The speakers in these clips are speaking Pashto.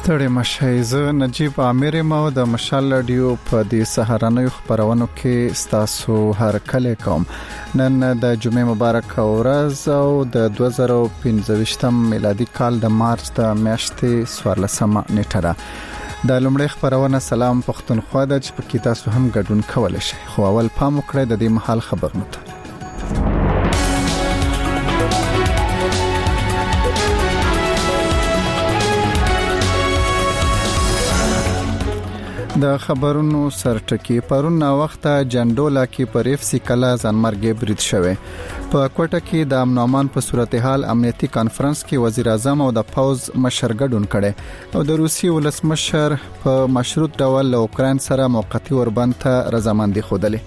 ستړي مشئ زه نجیب عامر ما د مشال رادیو په دې سهارنۍ خبرونو کې ستاسو هر کله کوم نن د جمعې مبارک ورځ او د 2015 میلادي کال د مارچ د میاشتې 14مه نیټه ده. د لومړي خبرونه سلام پښتونخوا د چې په کې تاسو هم ګډون کولای شئ. خو اول پام وکړئ د دې محل خبرونه ته. د خبرونو سرټکی پرون نا وخته جنډولا کې پر اف سی کلا ځانمرګ برید شوه. په کوټه کې د امن امان په صورتحال امنیتي کانفرنس کې وزیر اعظم او د پوز مشر ګډون کړي او د روسي ولسمشر په مشروط ډول له اوکرين سره موقتی وربند ته رضامندي خوده.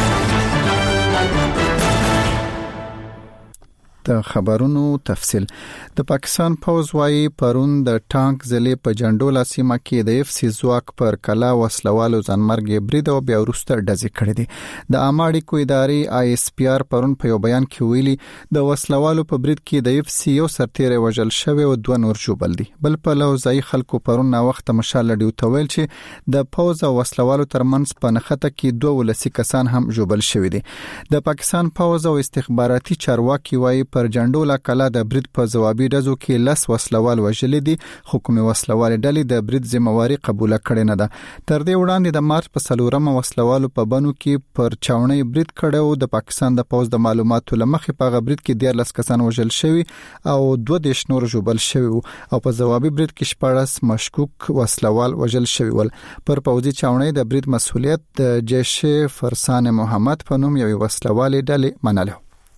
د خبرونو تفصيل د پاکستان پوز وايي پرون د ټانک ځلې په جنډولا سیمه کې د اف سی ځواک پر کلا وسلوالو ځانمرګ برید او بیا وروسته ډزې کړې دي. د اماړي کو ادارې آی اس پی آر پرون په یو بیان کې ویلي د وسلوالو په برید کې د اف سی یو سرتیری وژل شوی او دوه نور ژوبل دي. بل په لوځای خلکو پرون نا وخت مشال ډیو تویل چې د پوز او وسلوالو ترمنځ په نخته کې دوه ولسی کسان هم ژوبل شوی دي. د پاکستان پوز او استخباراتي چارواکي وايي پر جنډولا کلا د برید په جوابي ډزو کې لس وسلوال وژل دي. حکومت وسلوال ډلې د برید ذمہواری قبول کړې نه ده. تر دې وړاندې د مارچ په 4مه وسلوالو په بنو کې پر چاونۍ برید کړو. د پاکستان د پوز د معلوماتو لمخې په برید کې 14 کسان وژل شوی او 2 نور ژوبل شوی او په جوابي برید کې 14 مشکوک وسلوال وژل شوی ول. پر پوزي چاونۍ د برید مسؤلیت د جیش فرسان محمد په نوم یو وسلوال ډلې منله.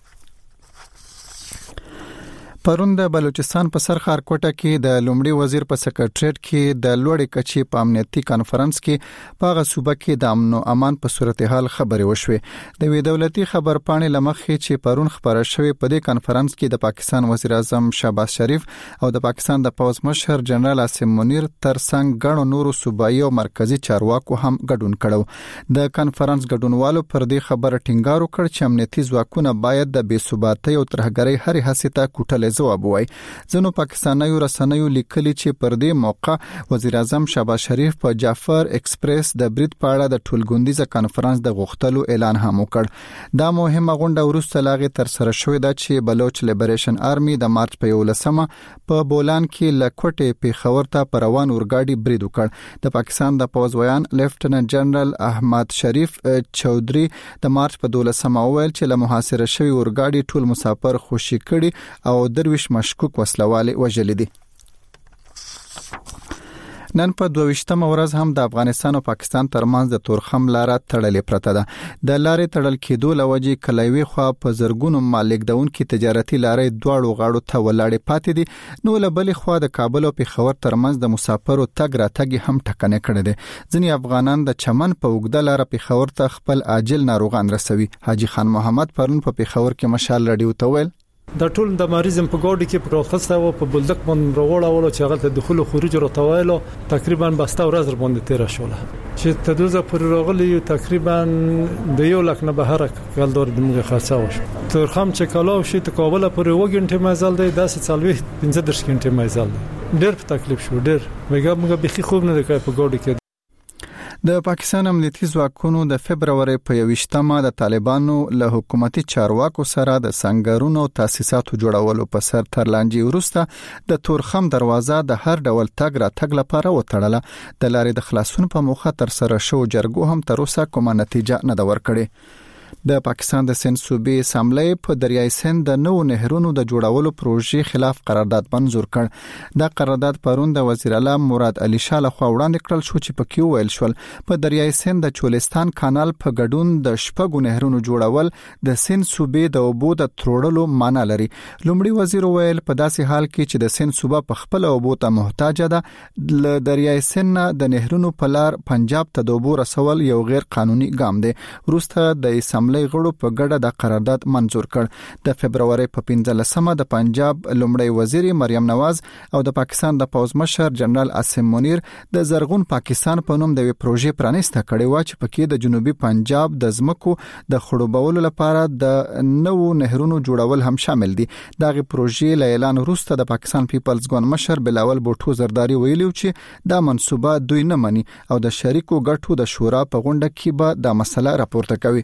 پرون د بلوچستان په سرخار کوټه کې د لومړي وزیر په سکرټریټ کې د لوړې کچې په امنیتي کانفرنس کې په صوبه کې د امن او امان په صورتحال خبرې وشوې. د وی دولتي خبر پاڼې لمخې چې پرون خبره شوې په دې کانفرنس کې د پاکستان وزیر اعظم شهباز شریف او د پاکستان د پوز مشر جنرال عاصم منیر ترڅنګ ګڼو نورو صوبایي او مرکزی چارواکو هم ګډون کړو. د کانفرنس ګډونوالو پر دې خبره ټینګار وکړ چې امنیتي ځواکونه باید د بې ثباتۍ او ترهګرۍ هرې هڅې ته کوټلې جواب وای. ځنو پاکستانیو رسنیو لیکلي چې پر دې موقع وزیر اعظم شهباز شریف په جعفر ایکسپریس د برید په اړه د ټولګوندیزه کانفرنس د غوښتلو اعلان هم وکړ. دا مهمه غونډه وروسته لاغه تر سره شوې ده چې بلوچ لیبریشن آرمي د مارچ په 11مه په بولان کې لکوټه پیښور ته پر روان اورګاډي برید وکړ. د پاکستان د پوز ویان لیفټننټ جنرال احمد شریف چودري د مارچ په 12مه ویل چې له محاصره شوی اورګاډي ټول مسافر خوشي کړي او درویش مشکوک وسلوال وژل دي. نن په 22مه ورځ هم د افغانستان او پاکستان ترمنځ د تورخم لار تړلې پرته ده. د لارې تړل کېدو لوجې کلایوي خو په زرګونو مالک دونکو تجارتي لارې دواړو غاړو ته ولاړې پاتې دي. نو لبلې خو د کابل او پیښور ترمنځ د مسافرو تګ راتګ هم ټکنه کړي دي. ځینې افغانان د چمن په وګړه لار پیښور ته خپل عاجل ناروغان رسوي. حاجی خان محمد پرون په پیښور کې مشال رادیو تویل د ټول د مریضم په ګاډي کې پروخسته او په بلدک باندې راوړاوله چې هغه ته دخول او خروج راټوایلو تقریبا بسته ورځ باندې تیر شوله چې تدوزه پر راغلی تقریبا د 1 لک نه بهر کال دور دمغه خاصه وشو. ترخم چې کلاو شي ته کابل پر 2 غنټه مزل دی 10 15 غنټه مزل دی. ډېر په تکلیف شو ډېر موږ به خوب نه کوي په ګاډي کې. د پاکستان امنیتي ځواکونو د فبراير په 28مه د طالبانو له حکومتي چارواکو سره د سنگرونو او تاسیساتو جوړولو په سر ترلانجی وروسته د تورخم دروازه د هر ډول تګ را تګ لپاره وتړله. د لارې د خلاصون په موخه تر سره شو جرګو هم تر اوسه کومه نتیجه نه دا ورکړي. د پاکستان د سند صوبې اسمبلی په دریای سند د نو نهرونو د جوړولو پروژې خلاف قرارداد منظور کړ. دا قرارداد پرون د وزیر اعلی مراد علي شاه لخوا وړاندې کړل شو چې پکې ویل شول په دریای سند د چولستان کانال په ګډون د شپږو نهرونو جوړول د سند صوبې د اوبو د تروړلو معنی لري. لومړي وزیر ویل په داسې حال کې چې د سند صوبه په خپل اوبو ته محتاج ده د دریای سند د نهرونو په لار پنجاب ته د اوبو رسول یو غیر قانوني ګام دی. وروسته د اسمبلی غړو په ګډه د قرارداد منزور کړ. د فبرवरी په 15مه د پنجاب لومړی وزیر مریم نواز او د پاکستان د پوز مشر جنرال عاصم منیر د زرغون پاکستان په نوم د پروژې پرانیسته کړې و چې پکې د جنوبي پنجاب د ځمکو د خړوبولو لپاره د نوو نهرونو جوړول هم شامل دي. دغه پروژې له اعلان وروسته د پاکستان پیپلز ګوند مشر بلاول بوټو زرداری ویلي چې دا منصوبه دوی نه مني او د شریکو ګټو د شورا په غونډه کې به دا مسله راپورته کوي.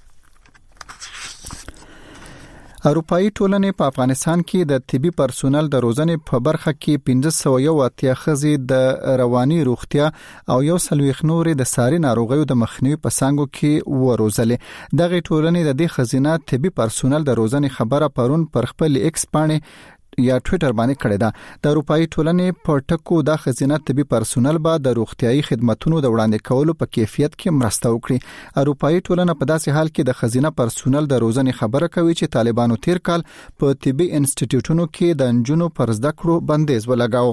اروپאי ټولنې په افغانستان کې د طبي پرسونل د روزنې په برخه کې 1580 خزي د رواني روغتیا او 100 نورې د ساري ناروغیو د مخنیوي په څنګه کې وروزلې. دغه ټولنې د دې خزینه طبي پرسونل د روزنې خبره پرون پر خپل ایکس باندې یا ټوئیټر باندې کړی دا. د اروپאי ټولنې په ټکو د خزینه طبي پرسونل به د روغتيایي خدماتو د وړاندې کولو په کیفیت کې مرسته وکړي. اروپאי ټولنه په داسې حال کې د خزینه پرسونل د روزنې خبره کوي چې طالبانو تیر کال په طبي انسټیټیوټونو کې د انجونو پر زده کړو بندیز ولګاو.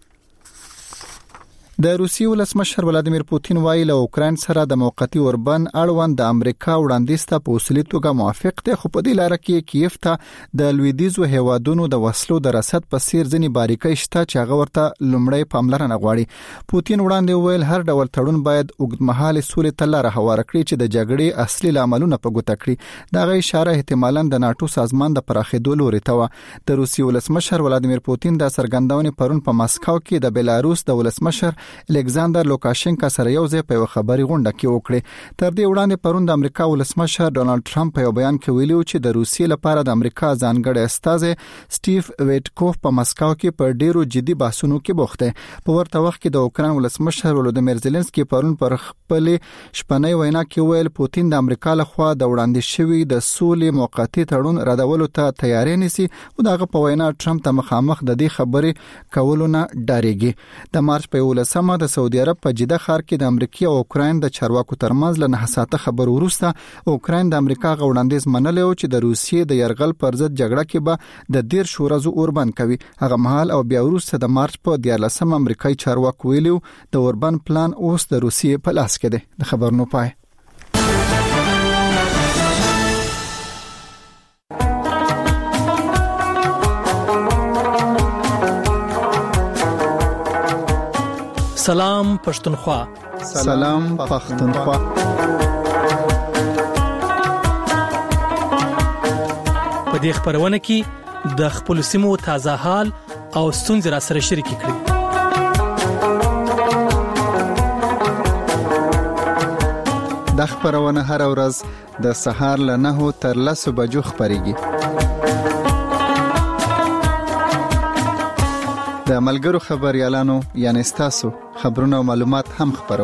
د روسیې ولسمشر ولادیمیر پوتین وایي له اوکرين سره د موقتی اوربن اړوند د امریکا وړاندیز ته په اصلي توګه موافق دی، خو په دې لار کې کیف ته د لویدیزو هیوادونو د وسلو د رسد په سیر ځنی باریکۍ شته چې هغه ورته لومړی پاملرنه غواړي. پوتین وړاندې ویل هر ډول تړون باید اوږدمهاله سولې ته لار هواره کړي چې د جګړې اصلي لاملونه په ګوته کړي. دغه اشاره احتمالاً د ناتو سازمان د پراخېدو لوري ته و. د روسیې ولسمشر ولادیمیر پوتین د څرګندونې پرون په مسکو کې د بلاروس د ولسمشر الکساندر لوکاشنکا سره یو ځای په خبري غونډه کې وکړه. تر دې وړاندې پرون د امریکا ولسمشر ډونالد ټرمپ په بیان کې ویلي چې د روسیې لپاره د امریکا ځانګړی استازی سټیو ویټکوف په مسکو کې په ډیرو جدي بحثونو کې بوخت دی. په ورته وخت کې د اوکران ولسمشر ولودیمیر زيلنسکي پرون پر خپل شپنۍ وینا کې ویل پوتین د امریکا لخوا د وړاندې شوی د سولې موقتی تړون ردولو ته تیاری نیسي او دغه په وینا ټرمپ ته مخامخ د دې خبرې کولو نه ډاریږي. د مارچ په 11مه د سعودي عرب په جده ښار کې د امریکا او اوکرين د چارواکو ترمنځ له نهساته خبر ورسته اوکرين د امریکا غوړاندیز منلو چې د روسیې د يرغل پر ضد جګړه کې به د 10 شورزو اوربن کوي. هغه مهال او بیا وروسته د مارچ په 14 امریکایي چارواکو ویلو د اوربن پلان اوس د روسیې په لاس کې دی. د خبرونو پای. سلام پښتونخوا. سلام پښتونخوا. په دې خبرونه کې د خپل سیمو تازه حال او ستونزې را سره شریک کړئ. د خبرونه هر ورځ د سهار له 9 تر 10 بجو خبريږي. د ملګرو خبريالانو یعنی تاسو خبرونه او معلومات هم خبرو.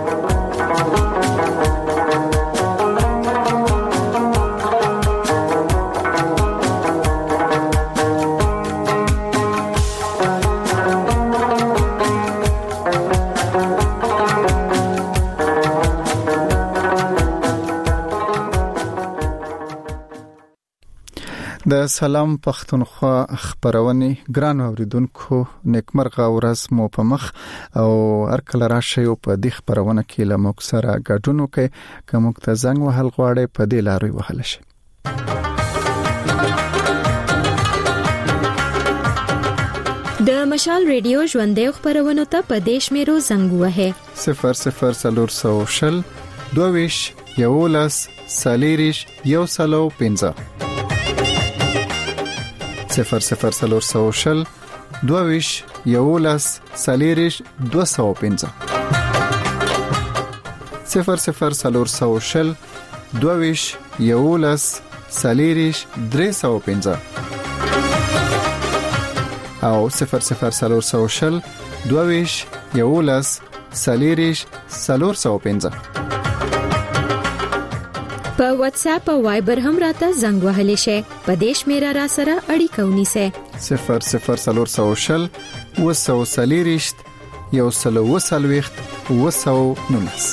د سلام پښتونخوا خبرونه ګران اوریدونکو نیکمرغه ورځ مو په مخ او هر کله راشي په دې خبرونه کې له موږ سره ګډون وکړئ. کوم ته زنګ وهل غواړئ په دې لارې وهل شي. د مشال ریډیو ژوندې خبرونه ته په دیش میرو زنګ وهه 00 22 یولس سالیریش یو سلو 15 00 22 یولس سالیریش 215 00 22 یولس سالیریش 315 او 00 22 یولس سالیریش 415. په واتس اپ او وایبر هم راته زنګ وهلی شي. په دیش میرا را سره اړیکه ونیسه 00 وسو سالیریشت یو سلو وسلويخت وسو نونس.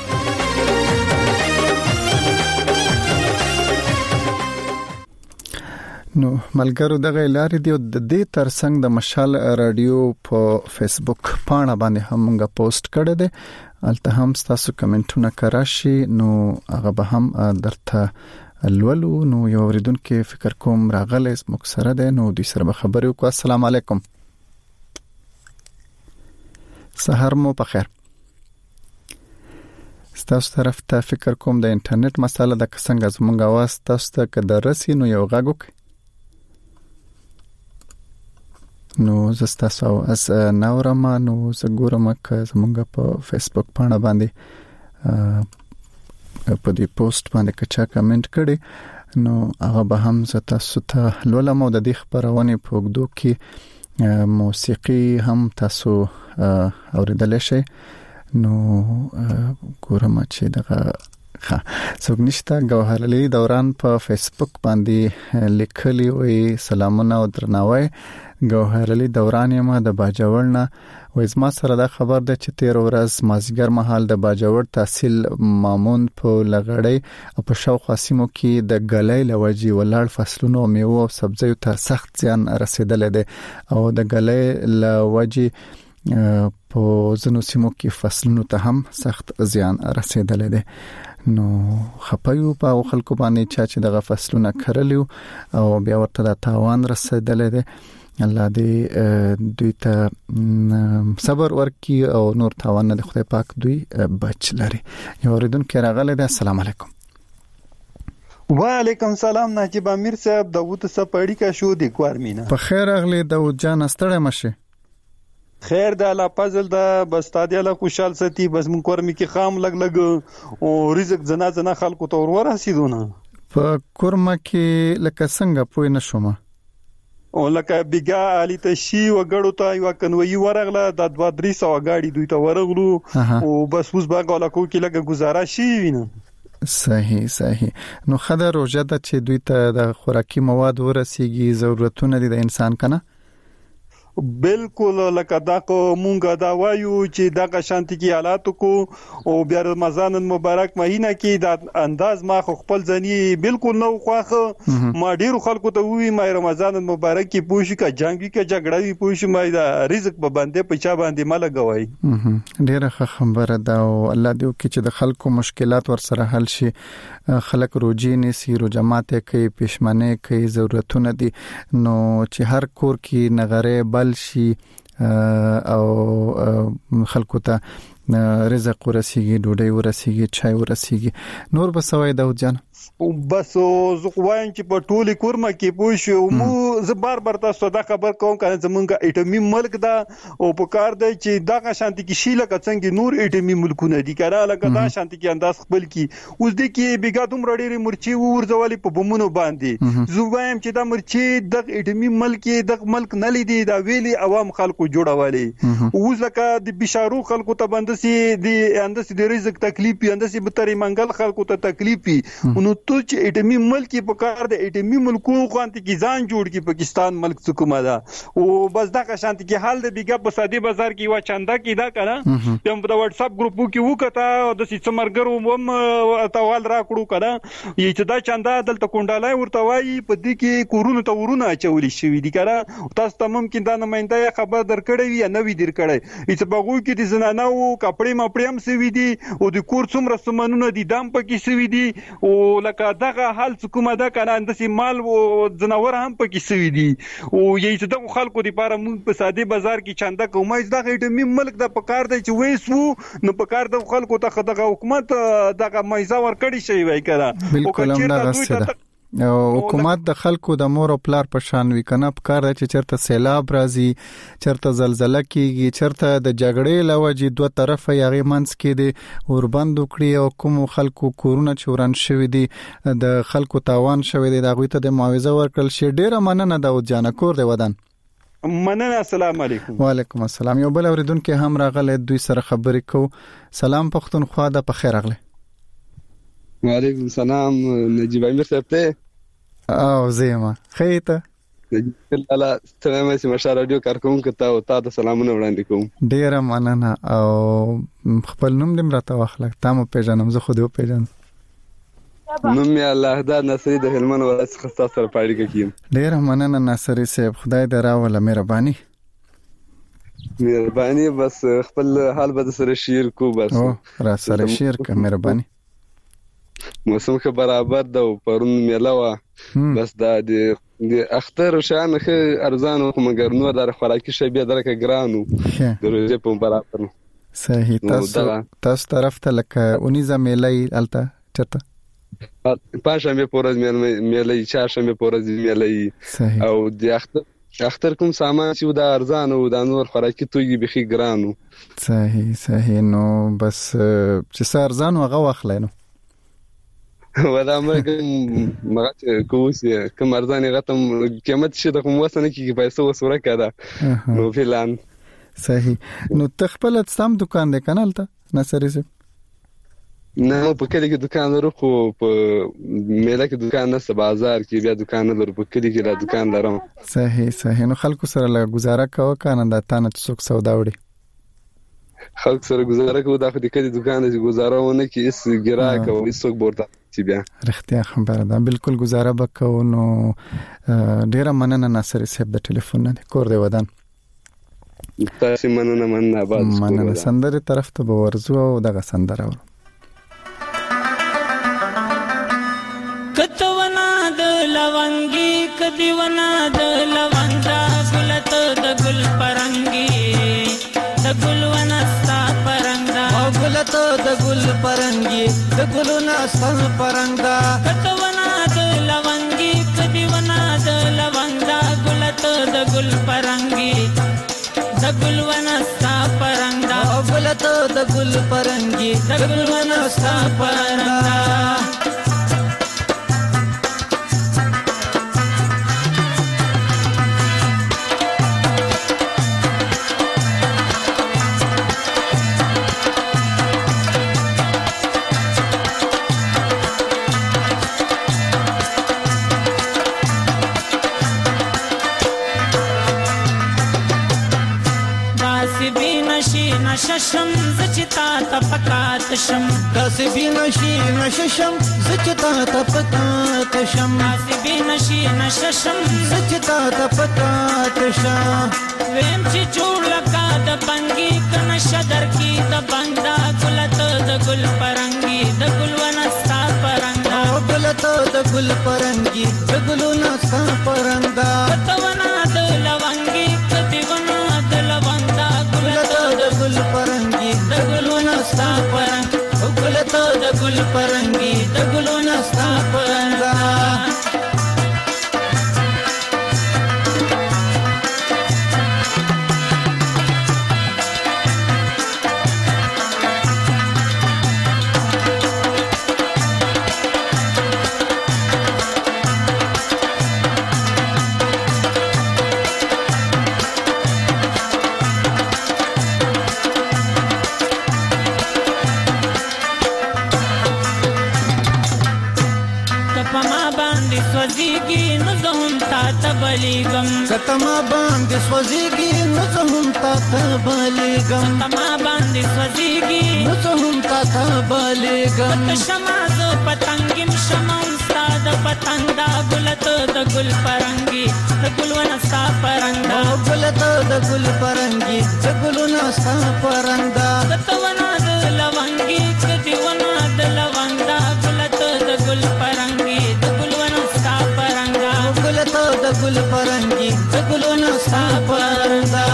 نو ملګرو دغه لارې دی د دې ترڅنګ د مشال رادیو په فیسبوک پاڼه باندې هم موږ پوسټ کړی دی الته هم تاسو کمنټونه کراشي نو هغه به هم درته لولو. نو یو اوریدونکو فکر کوم راغلی اسمو سره ده نو د سره خبرې وکړه. السلام علیکم. سحر مو په خیر. تاسو طرف ته فکر کوم د انټرنیټ مساله د څنګه زمونږ اواز تاسو ته کدرسي نو یو غاګوک نو زستاسو از نورما نو زګورم ک زمونږ په فیسبوک باندې په دې پوسټ باندې کچا کمنټ کړي نو هغه به هم تاسو ته لولم او د دې خبرونه په وګدو کې موسیقي هم تاسو اوریدل شي. نو ګورم چې دغه څوک نشته. ګوهر علي دوران په فیسبوک باندې لیکلي وي سلامونه او درناوی. ګوهر علي دوران یم د باجوړ نه وې زما سره دا خبر ده چې 13 ورځ مازیګر مهال د باجوړ تحصیل مامون په لغړی او په شاوخوا سیمو کې د ګلۍ لوجي ولړ فصلونو میوه او سبزیو ته سخت زیان رسیدل دي او د ګلۍ لوجي په ځینو سیمو کې فصلونو ته هم سخت زیان رسیدل دي. نو خپایو په خلکو باندې چې دغه فصلونه کرلیو او بیا ورته د تاوان رسیدل دي. الله دې دوی ته صبر ورکړي او نور تاوان نه خدای پاک دوی بچ لري. یو اوریدونکو راغلی دی. السلام علیکم. وعلیکم السلام نجیب امیر صاحب. داوود سپاړی کا شو دی کوارمینا. په خیر اغلی داوود جان استړی مشه. خیر د الله فضل د بس تادی الله خوشحال ستی بس مون کورمی کې خام لګ او رزق زنا خلکو ته ورسیدونه. په کورما کې لکه څنګه پوی نشوم او لکه بیګا علي تشي وګړو ته یو کنوي ورغله د 2-300 غاډي دوی ته ورغلو او بس اوس باغاله کو کې لګه گزارش شي وینه. صحیح. نو خدای روزه ده چې دوی ته د خوراکي مواد ورسیږي ضرورتونه دي د انسان کنه. بالکل لکه دا کو مونږه دا وایو چې دا شانتي کې حالات کو او بیا رمضان مبارک مهینه کې دا انداز ما خپل ځنی بالکل نو خوخه ما ډیرو خلکو ته وی ما رمضان مبارک کې پوښی کا جنگي کې جګړه وی پوښی ما دا رزق به باندې پچا باندې مال غوي. ډیره خبره ده او الله دې وکړي چې د خلکو مشکلات ورسره حل شي. خلک روجي نسی روجمات کوي پښمنه کوي ضرورتونه دي نو چې هر کور کې نغره شي او خلکو ته رزق ورسیږي ډوډۍ ورسیږي چای ورسیږي نور بسوي داود جان. بس زه وایم چې په ټولي کورما کې پوښیو مو زه بار تاسو دا خبر کوم کنه زمونږه ایټمی ملک دا او په کار دی چې دا شانتي کې شیله کڅنګ نور ایټمی ملکونه دي کړه لکه دا شانتي کې انداز خپل کی اوس د کې بیګا دوم رډيري مرچي ورځولي په بمونو باندې زه وایم چې دا مرچي د ایټمی ملک د ملک نه لیدي دا ویلي عوام خلکو جوړولي اوس لکه د بشارو خلکو ته بندسي د اندسي د رزق تکلیف اندسي بتري منګل خلکو ته تکلیف نو تو چې ایټمی ملک په کار د ایټمی ملکو خوانت کی ځان جوړ کی پاکستان ملک حکومت دا او بس دا شانت کی حال د بیګا په سادي بازار کې وا چندا کی دا کنه یم په واتس اپ ګروپ کې وکړه د سیمرګرو هم توال را کړو کنه چې دا چندا دلته کونډالای ورته وایي په دې کې کورونو ته ورونه چولې شوې دي کنه تاسو ته ممکن دا نماینده خبر درکړې وي نه وی درکړې چې بغو کې د زنانو کپړې مپړې هم سوي دي او د کور څومره سمنونه دي دام پکې سوي دي او لکه دغه حال حکومت دا کنه اندسي مال او جناور هم پکې سوي دي او یی چې دغه خلکو لپاره موږ په ساده بازار کې چنده کومه دا ایټمی ملک د پکار دی چې وېسو نو پکار د خلکو ته دغه حکومت دغه مایزه ور کړی شي وای کړه او کچې حکومت د خلکو د مور او پلار په شان وی کنه په کار چې چرته سیلاب راځي چرته زلزلہ کیږي چرته د جګړې لوجې دوه طرفه یغې منځ کې دي اوربند وکړي او کوم خلکو کورونه چوران شوی دي د خلکو تاوان شوی دي دغه ته د معاوضه ورکړل شي. ډیره مننه د جانکور دی ودان. مننه. السلام علیکم. وعلیکم السلام. یو بل اوریدونکو هم راغله دوی سره خبرې کو. سلام پښتونخوا د په خیر راغله. وعلیکم السلام نجیب امیر صاحب ته او زیما خیته الله ستنه مې مشار رادیو کارکوم کته او تاسو سلامونه وړاندې کوم. ډیره مننه او خپل نوم دې مرته واخلک تاسو پیژنم زه خو دې پیژنم. نوم یې الله دا نصری د هلمند ولایت څخه سره پاړی کیم. ډیره مننه نصری صاحب خدای دې راوله مهرباني. مهرباني بس خپل حال به سره شیر کو بس او را سره شیر که مهرباني موسم که برابر ده او پرون میله وا بس دا د اختر شان خه ارزان او مګر نو در خوراکي شی به درکه ګرانو دروځه په برابر صحیح تاسو طرف ته لکه اونیزه میلای الته چته پاشمه پورز میلای چاشمه پورز میلای او د اختر کوم سامان چې د ارزان او د نور خوراکي توګي بخي ګرانو صحیح نو بس چې ارزان هغه واخلینو ودا مګه کوسه کوم ارزان غتم قیمت شي د کوم وسنه کې پیسې وسوره کړه نو فلان صحیح نو تخپل سم دکان دی کنه الته نصری سي نه په کلی کې دکان لرو خو په میله کې دکان نه بازار کې بیا دکان لرو په کلی کې لا دکان لرم صحیح نو خلکو سره لا گزاره کوه کنه د تانه څوک سودا وړي خلک سره گزاره کوه د خدای کې دکان دې گزاره ونه کې اس ګراک او څوک ورته چې بیا رښتیا خبره ده بالکل گزاره وکاو نو ډیره مننه ناصر صاحب د ټلیفون نه کور دی ودان تاسو مننه آباد مننه سندره طرف ته به ورزو او دغه سندره ور کتونا د لونګي کدیونا د لونګا ګلت د ګل پرنګي د ګلونا ستا پرنګا او ګلت د ګل پرنګي د ګلونا ستا پرنګا کتونا د لونګي کدیونا د لونګا ګلت د ګل پرنګي د ګلونا ستا پرنګا او ګلت د ګل پرنګي د ګلونا ستا پرنګا نشم زچتا تپکات شم کاسبی نشی نشم زچتا تپکات شم کاسبی نشی نشم زچتا تپکات شم ویم چې جوړ لکا د بنګي کنه شدر کی د بندا ګلت د ګل پرنګي د ګلونه ستا پرنګا ګلت د ګل پرنګي د ګلونه ستا پرنګا کتونا د لونګي کتیونا د لوندا ګلت د ګل پرنګي د ګلونه ستا پرنګ ګلت د ګل پرنګي د ګلونه ستا پرنګا ستما باندې سوځيږي نو زهم تا ته بلېږم ستما باندې سوځيږي نو زهم تا ته بلېږم شمع زه پتنګم شمع ستا د پتنګ دا ګلت د ګل پرنګي د ګلونه ستا پرنګا ګلت د ګل پرنګي د ګلونه ستا پرنګا کتونا د لونګي کدیونا د لونګا ګلت د ګل پرنګي د ګلونه ستا پرنګا ګلت د ګل پرنګي د ګلونه ستا پرنګا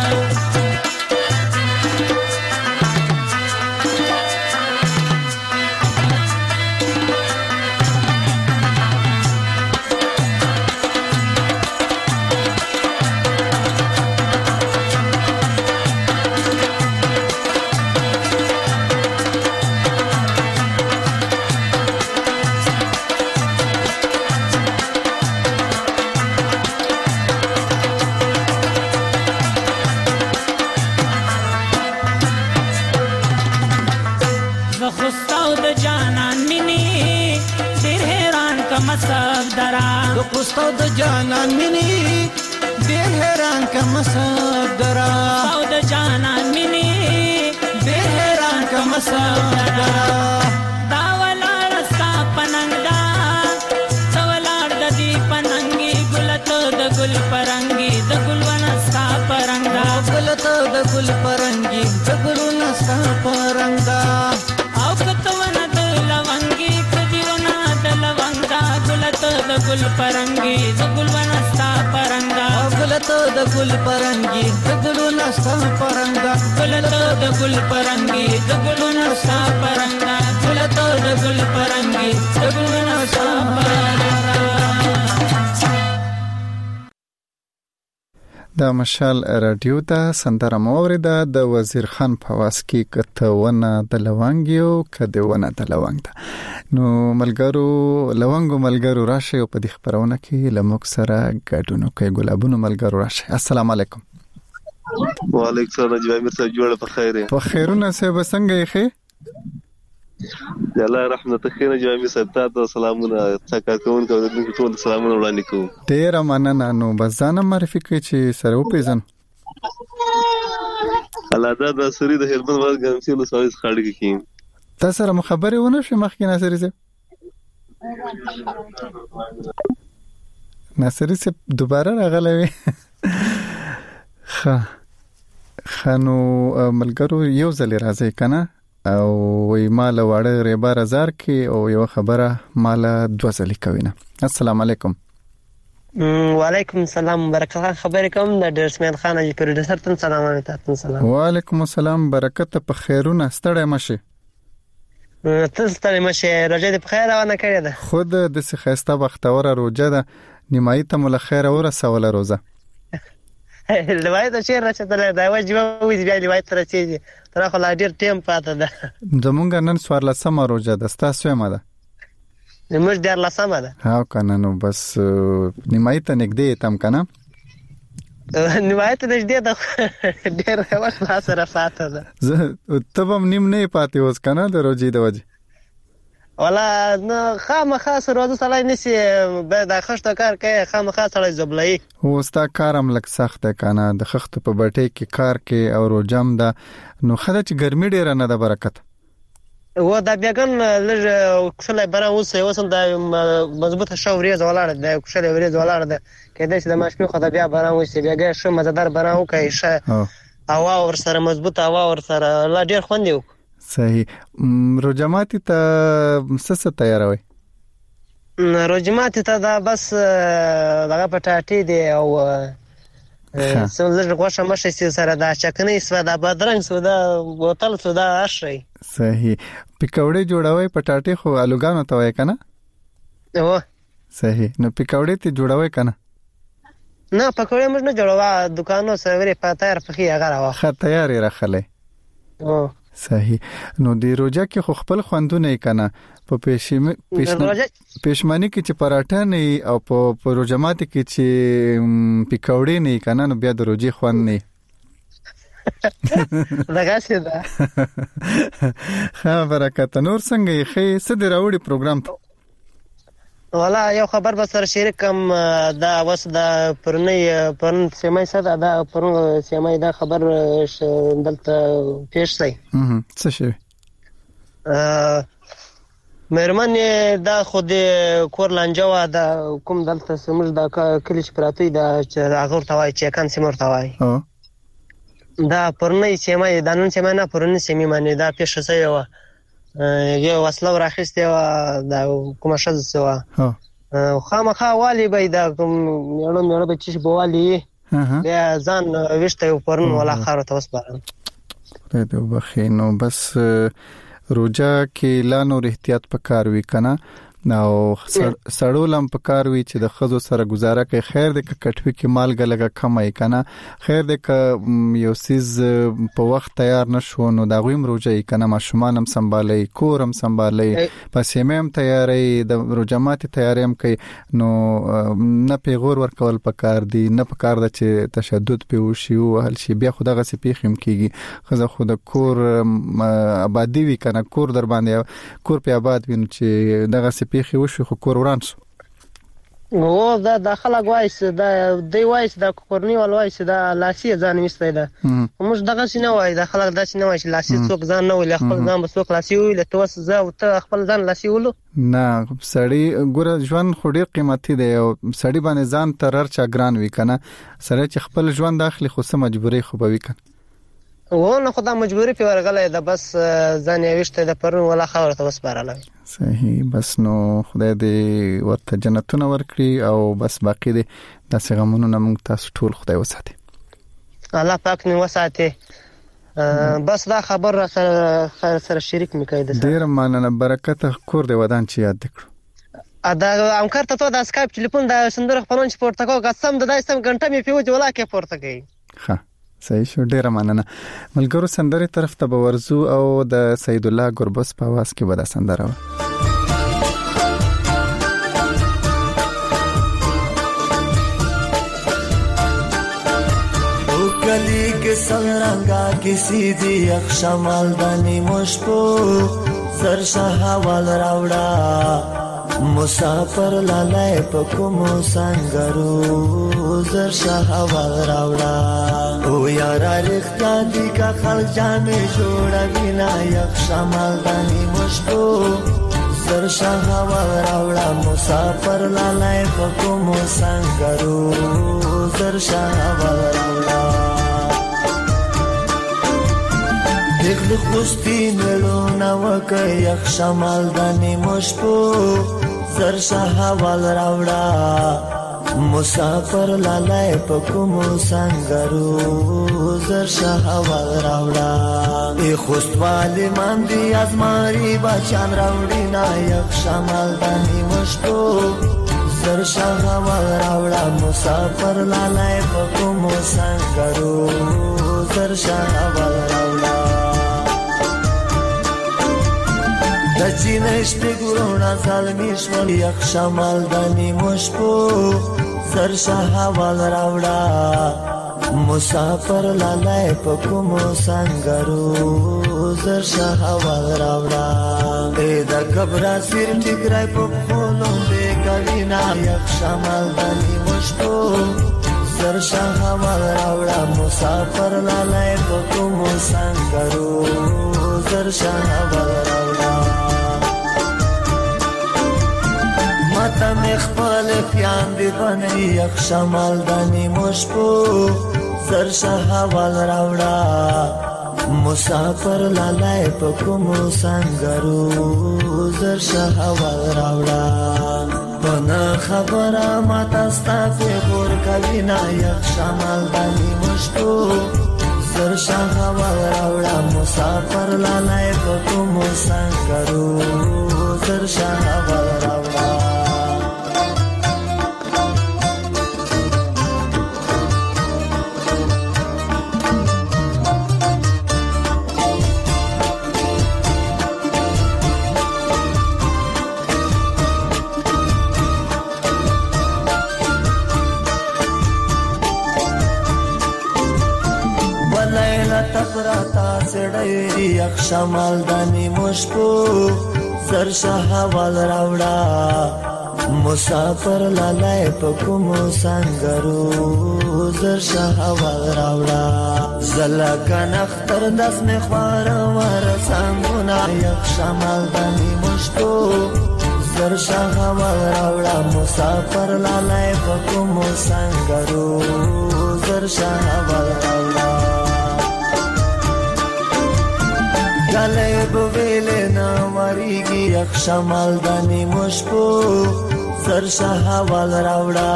خستو د جانان منی ډېر حیران کم سب درا خستو د جانان منی ډېر حیران کم سب درا دا ولاړ ستا پننګ دا څولاړ د دې پننګي ګلت د ګل پرنګي د ګلونه ستا پرنګا ګلت د ګل پرنګي د ګلونه ستا پرنګا ګل ته د ګل پرنګي د ګلونه ستا پرنګا ګل ته د ګل پرنګي د ګلونه ستا پرنګا ګل ته د ګل پرنګي د ګلونه ستا پرنګا. د مشال رادیو ته سندره موریده د وزیر خان په واس کې کتهونه د لونګیو کدهونه د لونګ ده. نو ملګرو لونګو ملګرو راشه او په دې خبرونه کې لموږ سره ګډون کوي. ګلابونو ملګرو راشه. السلام علیکم. وعلیکم السلام جوامیر صاحب جوړه په خیر په خیرونه صاحب څنګه یې خې الله رحمت خیر جوامیر صاحب ته سلامونه څنګه کوون کوم ټول سلامونه وړاندې کوم. ډیر مننه. نو بس ځان معرفي کړئ چې سره وپیژن. الله د سری د هربن ورګ ګمسیل سويس خاړه کې تاسو سره خبرې ونه شي مخکې ناصری صاحب ناصری صاحب دوباره راغلی خانو ملګرو یو ځل راځي کنه او وی مال وړه ریبار هزار کې او یو خبره مال 2 ځلې کوي نه. السلام علیکم. وعلیکم السلام برکت خبرې کوم د ډرسمن خان اجي پروډوسر ته سلام علیکم. وعلیکم السلام برکت په خیرونه ستړی مشه. تاسو ستړی مشه روزه د خیر روانه کړی ده. خود د خسته بختوره روزه ده نیمایي ته مل خیر اوره سواله روزه لوایته شیر راځته دا واجب وي بیا لوایته راځي تر خو لا ډیر ټیم پاته ده. زمونږ نن 14 روزه ده ستاسو یې ماده موږ ډیر لاسمه ده. ها کنه نو بس نیمایي ته نګدې تم کنه نیمایي ته نږدې ده ډیر وخت سره فاته ده. زه تبم نیم نه پاتې اوس کنه د روزي د وجه ولا نو خامخا سره روزه سړی نشي به د خښته کار کوي خامخا سړی زبلای او ستا کارم لک سخت کنه د خښت په بټې کې کار کې او روجم ده نو خدای چې ګرمي ډیر نه ده برکت و دا بیاګن لږ کښلې برا وسم د مضبوطه شاوري زولاړه د کښلې وري زولاړه ده کله چې د ماشپې خو دا بیا برا وسه بیاګه شو مزدار برا وکای شه هوا ور سره مضبوطه هوا ور سره لا ډیر خوند یو صحیح. روجماتي ته څه تیاروي؟ روجماتي ته دا بس دغه پټاټي دی او څلور غوښه مشه سره دا چکني سودا بادرنګ سودا بوتل سودا اشي. صحیح. پکوړې جوړوي پټاټي خو الوګانو ته وای کنه؟ او صحیح. نو پکوړې ته جوړوي کنه؟ نه پکوړې موږ نه جوړوا دکانو سره په تیار پخې هغه راوخه. خه تیار راخلې. او صحیح. نو د روزه کې خو خپل خوندونه کنه په پېشمنی کې چې پراټه نه او په روزماتي کې چې پکوړې نه کنه نو بیا د روزي خوند نه دغه څه ده. ها برکت نور څنګه یې خې سده راوړي پروګرام ته ولا یو خبر به سره شریکم دا وس دا پرن سیمای سره دا پرن سیمای دا خبر دلته پیښ شي. څه شي مېرمن دا خود کور لانجوا دا کوم دلته سمج دا کلی شپراتي دا هغه توای چې کان سیمور توای دا پرن سیمای د نن سیمای نه پرن سیمای باندې دا پیښ شي و یو وسله راخسته و دا کومه شذ سوا خامخا والی به دا کوم یړو به چې بوالی بیا ځان وشته پرن ولا خارو توس بارم ته وبخینو بس روجا کې لانو احتیاط پکار وی کنه نو سړولم پکار وی چې د خزو سره گزاره کوي خیر د کټوي کې مالګه لګه کمای کنه خیر د یو سیز په وخت تیار نشو نو دا غویم روجا کنه ماشومانم سنبالي کورم سنبالي پس هم تیاری د روجماتي تیاریم کوي نو نه پیغور ورکول پکار دی نه پکار د چې تشدد په وشي او هل شي بیا خدای غسي پیخم کیږي خزه خود کور آبادی وی کنه کور در باندې کور په آباد ویني چې دغه پیخي وشو خو کور وران شو او دا داخله غوایس دا دی وایس دا کورنی ول وایس دا لاسي ځان میسته ده موږ دغه څه نه وای دا خلک دا څه نه وای چې لاسي څوک ځان نه ویل خپل ځان به څوک لاسي ویل ته زه او ته خپل ځان لاسي ولو نه سړی ګوره ژوند خو ډیر قیمتي دی او سړی باندې ځان ترر چا ګران وی کنه سړی چې خپل ژوند داخلي خو سم مجبورې خو به وی کنه ونه خو دا مجبوري په ورغله ده بس ځان یې وشته د پرون ولا خبره ته وسپارله. صحیح. بس نو خدای دې ورته جنتونه ورکړي او بس باقی دې داسې غمونو نه موږ تاسو ټول خدای وساتي. الله پاک نو وساتي. بس دا خبر سره شریک میکای د ډیر مننه. برکت کور دې ودان چې یاد کړو. دا امکار ته د اسکایپ ټلیفون د سندره خپلون چې پورته کو قسم د دایسم غنټه می پیو جوړه کې پورته کوي. ها صحیح شو. ډیر مننه. ملګرو سندره طرف ته ورزو او د سید الله ګربس په आवाज کې ودا سندره و. गली के संरंगा किसी दी अक्षमाल दानी मुश्पो सरशाहा वाल रावड़ा मुसाफर लालाय पकुमो संगरू सरशाहा वाल रावड़ा ओ यारा रिख्ता दी का खल जामे जोड़ा बिना अक्षमाल दानी मुश्पो सरशाहा वाल रावड़ा मुसाफर लालाय पकुमो संगरू सरशाहा वाल रावड़ा دیکھ خوستی ملو نوک یک شمال دانی مشپو زرشا وال راوڑا مسافر لالای پکمو سنگرو زرشا وال راوڑا ای خوست والی من دی از ماری بچان راوڑی نا یک شمال دانی مشپو زرشا وال راوڑا مسافر لالای پکمو سنگرو زرشا وال راوڑا دچینش بگرونا ظالمیش ولی یک شمال دانی مشپو سرشا حوال راوڑا مسافر لالای پکمو سنگرو زرشا حوال راوڑا ایدا کبرا سیر ٹکرائی پکولون دے کلینا یک شمال دانی مشپو سرشا حوال راوڑا مسافر لالای پکمو سنگرو زرشا حوال راوڑا ماتا مخبال پیان دی بنی یک شمال دانی مشپو زرشا حوال راوڑا مسافر لالای پکمو سنگرو زرشا حوال راوڑا پنا خبرا ماتا ستافی غور کبینا یک شمال دانی مشپو زرشا حوال راوڑا مسافر لالای پکمو سنگرو زرشا حوال راوڑا تفراتا سڑی یک شمال دانی مشپو زرشا حوال راوڑا مسافر لالای پکمو سنگرو زرشا حوال راوڑا زلکن اختر دس میں خوار ور سنگونا یک شمال دانی مشپو زرشا حوال راوڑا مسافر لالای پکمو سنگرو زرشا حوال راوڑا گلے بویلے نا مریگی یک شمال دانی مشپو زرشا حوال راوڑا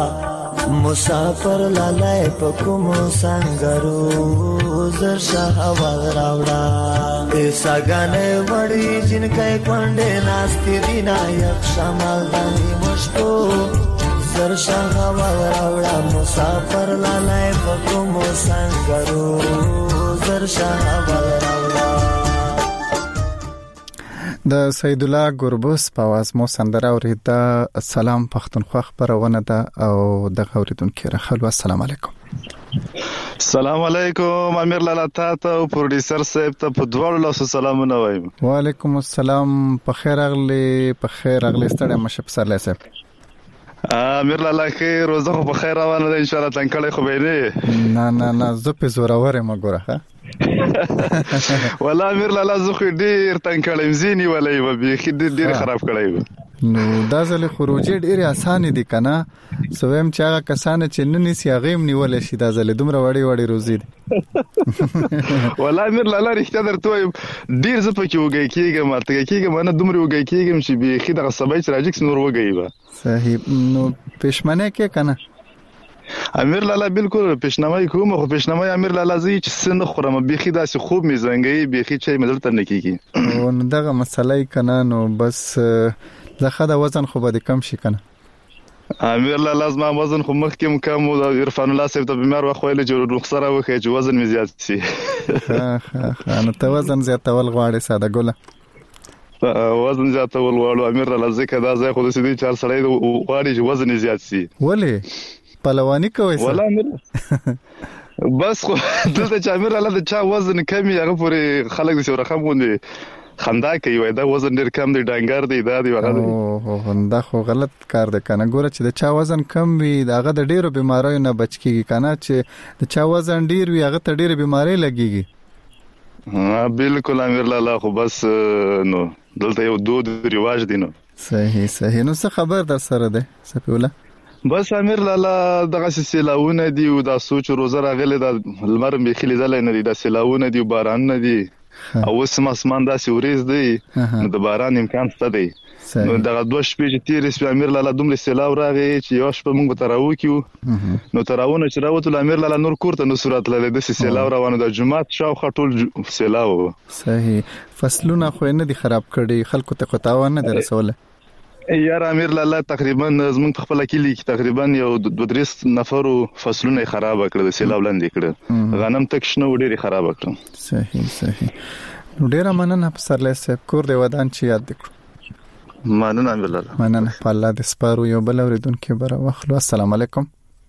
مسافر لالای پکمو سنگرو زرشا حوال راوڑا ایسا گانے وڑی جن کے کنڈے ناستی دینا یک شمال دانی مشپو زرشا حوال راوڑا مسافر لالای پکمو سنگرو زرشا حوال راوڑا د سید الله ګربوس په आवाज مو سندره اوریدا. سلام پښتونخوا خبرونه ده او د اوریدونکو راخلو. السلام علیکم. السلام علیکم امیر لالا تاسو او پروډوسر صاحب ته په دوړو لاسو سلامونه وایم. وعلیکم السلام. په خیر اغلی ستړی مشه په سر لاسه. امیر لالا خیر روزه خو په خیر روانه ده ان شاء الله. تنکړې خو به نه زه په زوراوره ما ګوره ها والله امیر لالا زه خو ډیر تنکړم زینی ولې و به ډیر خراب کړی و. نو دا ځل خروجي ډېر اسانه دي کنه سویم چې هغه کسان چې نن سي هغه نیول شي دا ځل دومره وړي روزي دي والله امیر لاله رښتیا درته وایم ډیر زه پکې وګی کېږم ماته کېږم نه دومره وګی کېږم چې به خې دغه سبای چې راځي نور وګی به صحیح نو پښمنه کې کنه امیر لاله بالکل پښنامه کوم خو پښنامه امیر لاله زی چې سن خورم به خې داسې خوب می زنګي به خې چې مدل تر نه کیږي او دغه مسلې کنه نو بس زخه د وزن خو به کم شي کنه امیر لاله لازم وزن خو مخکم کم او عرفان الله سیف ته بیمار وخویل چې رخصره وکړي چې وزن می زیات شي نو ته وزن زیاتول غواړي ساده ګله وزن زیاتول غواړو امیر لاله ځکه دا ځای خو د سړي چار سړی غواړي چې وزن زیات شي ولې پهلوانی کوي ولا امیر بس خو دلته چې امیر لاله د چا وزن کمی هغه پورې خلک د رقم غوندي خندا کوي وای دا وزن ډیر کم دی ډنګر دی دا دی وغه دی او دا خو غلط کار دی کنه ګوره چې د چا وزن کم وي داغه د ډیرو بیماریو نه بچ کیږي کنه چې د چا وزن ډیر وي هغه ته ډیره بیماری لګيږي بالکل امیر لاله خو بس نو دلته یو دود ریواج دی نو صحیح نو څه خبر در سره ده سپیوله بس امیر لاله دغه سیلاونه دی او دا سوچ روزه راغله د لمر میخلی زله نه دی د سیلاونه دی باران نه دی او وسم اسمان داسې وريز دی نو د باران امکان شته دی نو دغه دوه شپې چې تیر شپې امیر لاله دومره سیلاو راغی چې یو شپه موږ تراو کیو نو تراونه چې راوته امیر لاله نور کوړه نو صورت لاله د سیلاو روانه د جمعات شاو خټول سیلاو صحیح فصلونه خو نه دي خراب کړي خلکو ته قطاوه نه درسوله یار امیر لاله تقریبا زمون په خپل کې لیک تقریبا یو 2-3 نفرو فصلونه خراب کړل د سیلاب لاندې کړل غنم تک شنو ډېری خراب کړل صحیح نو ډېر مننه په سر له سپ کور دی ودان چې یاد وکړو مننه امیر لاله مننه په الله د سپارو یو بل اوریدونکو بره واخلو السلام علیکم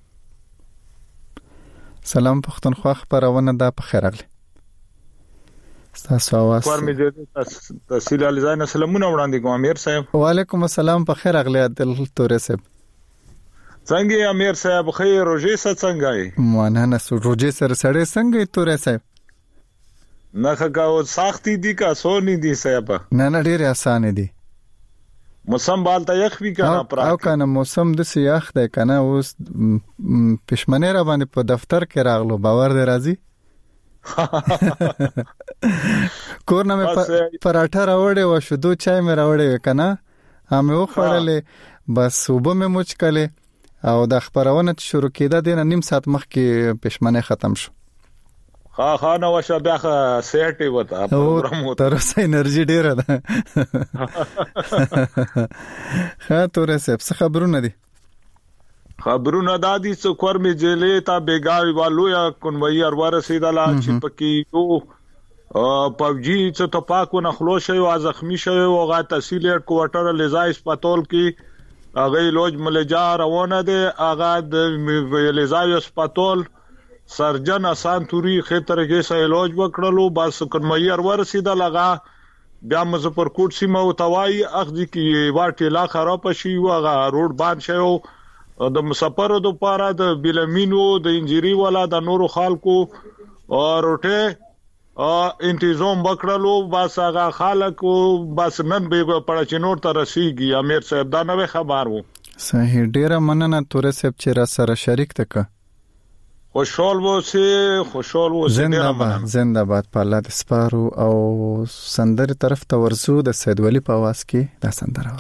سلام پښتونخوا خبرونه ده په خیر اغلی تاسو आवाज ورمې د تحصیل الزاین سلامونه وړاندې کوم امیر صاحب وعلیکم السلام په خیر اغلی عادل تورې صاحب څنګه امیر صاحب خیر روزي څنګه یې مننه سو روزي سره څنګه تورې صاحب نه خګاو سختي دي کا سونی دي صاحب نه ډېر آسان دي موسم بالته یخ وی کنه پر او کنه موسم د سیاخ ده کنه اوس پښمنه را باندې په دفتر کې راغلو باور دی راځي کورنه مې پراټه راوړې و شودو چای مې راوړې کنه هم یو خړلې بس وبو مې موچکلې او د خبرونه شروع کېده د نیم ساعت مخکې پښمنه ختم شو ها نو واشه بیا سیټي وته پروګرام وته تر اوسه انرژي ډیره ده ها تورې څه خبرونه دي خبرونه دادی څو کورمې جیلې تا بیګاوی والو یا کنوي اروا رسیدله چې پکې یو پبجی څه ته پاکو نه خلوص شوی او زخمی شوی او غا تحصیل کوارټر لزای سپاتول کې هغه لوج ملجا روانه ده هغه د لزای سپاتول سرجن آسان توري خطرګه سه علاج وکړلو بس کنوي اروا رسیدله غا بیا مظفرکوټ سیمه او توای اخذ کی واټه لا خراب شي واغه روډ باندې شو د مسافر د پاره د بلمینو د انجری والا د نورو خلکو روټه انتظام وکړلو بس هغه خلکو بس نن به پړچنور ته رسیږي امیر صاحب دا نوې خبر وو صحیح ډیره مننه تورې صاحب چې را سره شریک تک خوشحال وو زنده باد په الله د سپارو او سندره طرف ته ورزو د سید ولی په आवाज کې دا سندره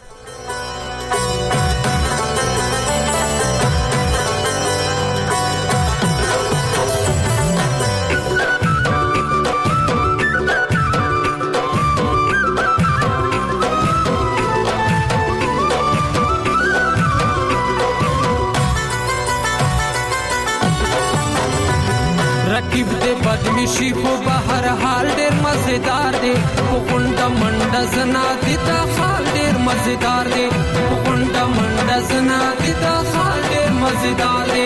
بدمشي په بهر حال ډېر مزیدار دی په کونډه منډه زنا دي دا حال ډېر مزیدار دی په کونډه منډه زنا دي دا حال ډېر مزیدار دی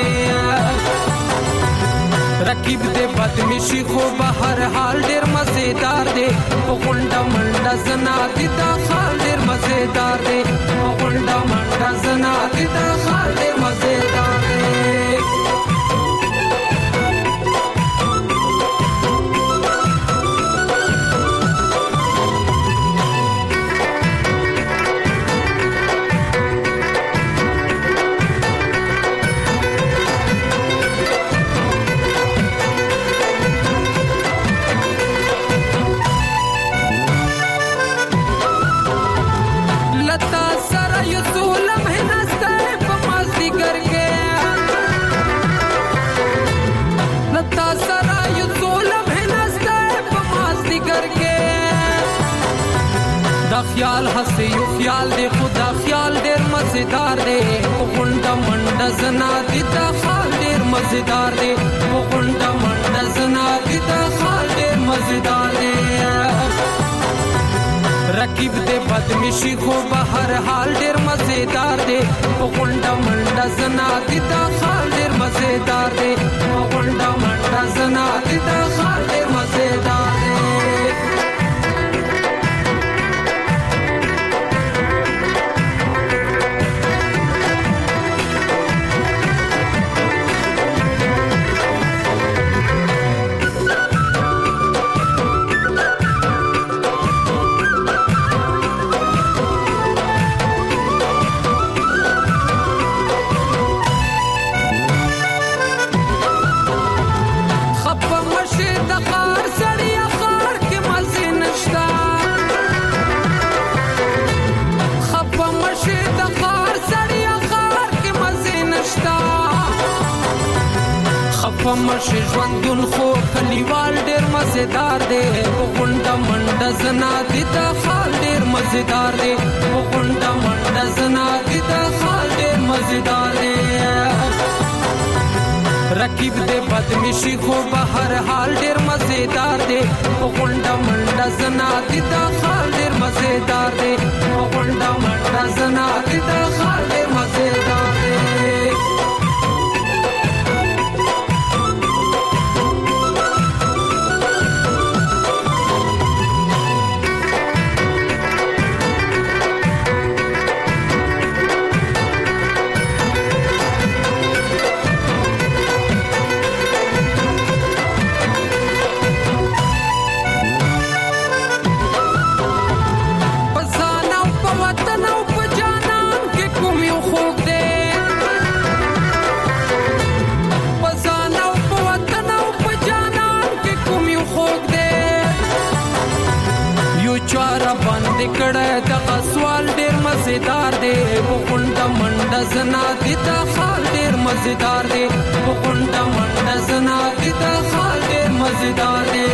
رقیب دې بدمشي خو بهر حال ډېر مزیدار دی په کونډه منډه زنا دي دا حال ډېر مزیدار دی په کونډه منډه زنا دي دا حال ډېر مزیدار دی دا خیال هسته یو خیال دی خدا خیال ډیر مزیدار دی غونډه منډه زنا دی دا خال ډیر مزیدار دی غونډه منډه زنا دی دا خال ډیر مزیدار دی رکیب دے بدمشی خو بهر حال ډیر مزیدار دی غونډه منډه زنا دی دا خال ډیر مزیدار دی غونډه منډه زنا دی دا خال ډیر مزیدار دی مرشي ژوندون خو کلیوال ډیر مزیدار دی غونډه منډه زنا دی دا خال ډیر مزیدار دی غونډه منډه زنا دی دا خال ډیر مزیدار دی رکیب دے بدمشی خو بهر حال ډیر مزیدار دی غونډه منډه زنا دی دا خال ډیر مزیدار دی غونډه منډه زنا دی دا خال ډیر مزیدار دی کړه دا سوال ډیر مزیدار دی غونډه منډه زنا دی دا خال ډیر مزیدار دی غونډه منډه زنا دی دا خال ډیر مزیدار دی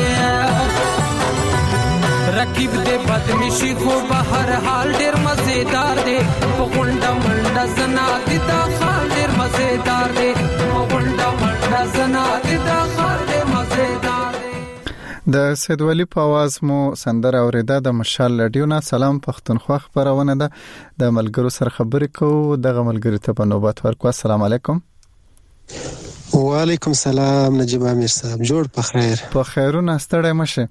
رکیب دے بدمشی خو بهر حال ډیر مزیدار دی غونډه منډه زنا دی دا خال ډیر مزیدار دی غونډه منډه زنا دی دا خال ډیر مزیدار دی د سید ولی په आवाज مو سندره اوریده د مشال لډیونه. سلام پښتونخوا خبرونه ده د ملګرو سره خبرې کوو دغه ملګری ته په نوبت ورکو. السلام علیکم. وعلیکم السلام نجیب امیر صاحب جوړ په خیر. په خیرونه ستړی مشه.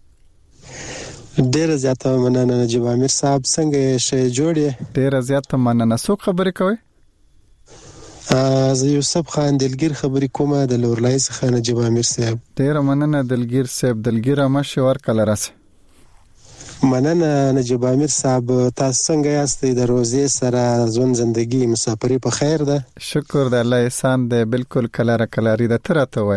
ډیر زیاته مننه نجیب امیر صاحب څنګه شې جوړې؟ ډیر زیاته مننه. څوک خبرې کوي؟ زه یوسف خان دلګیر خبرې کوم د لورلای څخه نجیب امیر صاحب. ډیر مننه دلګیر صاحب. دلګیر مشه ورکل راس. مننه نجیب امیر صاحب. تاسو څنګه یاست؟ د روزي سره ژوند زندگی مسافرې په خیر ده؟ شکر د الله احسان ده. بالکل کلاره کلاری ده. ترته وای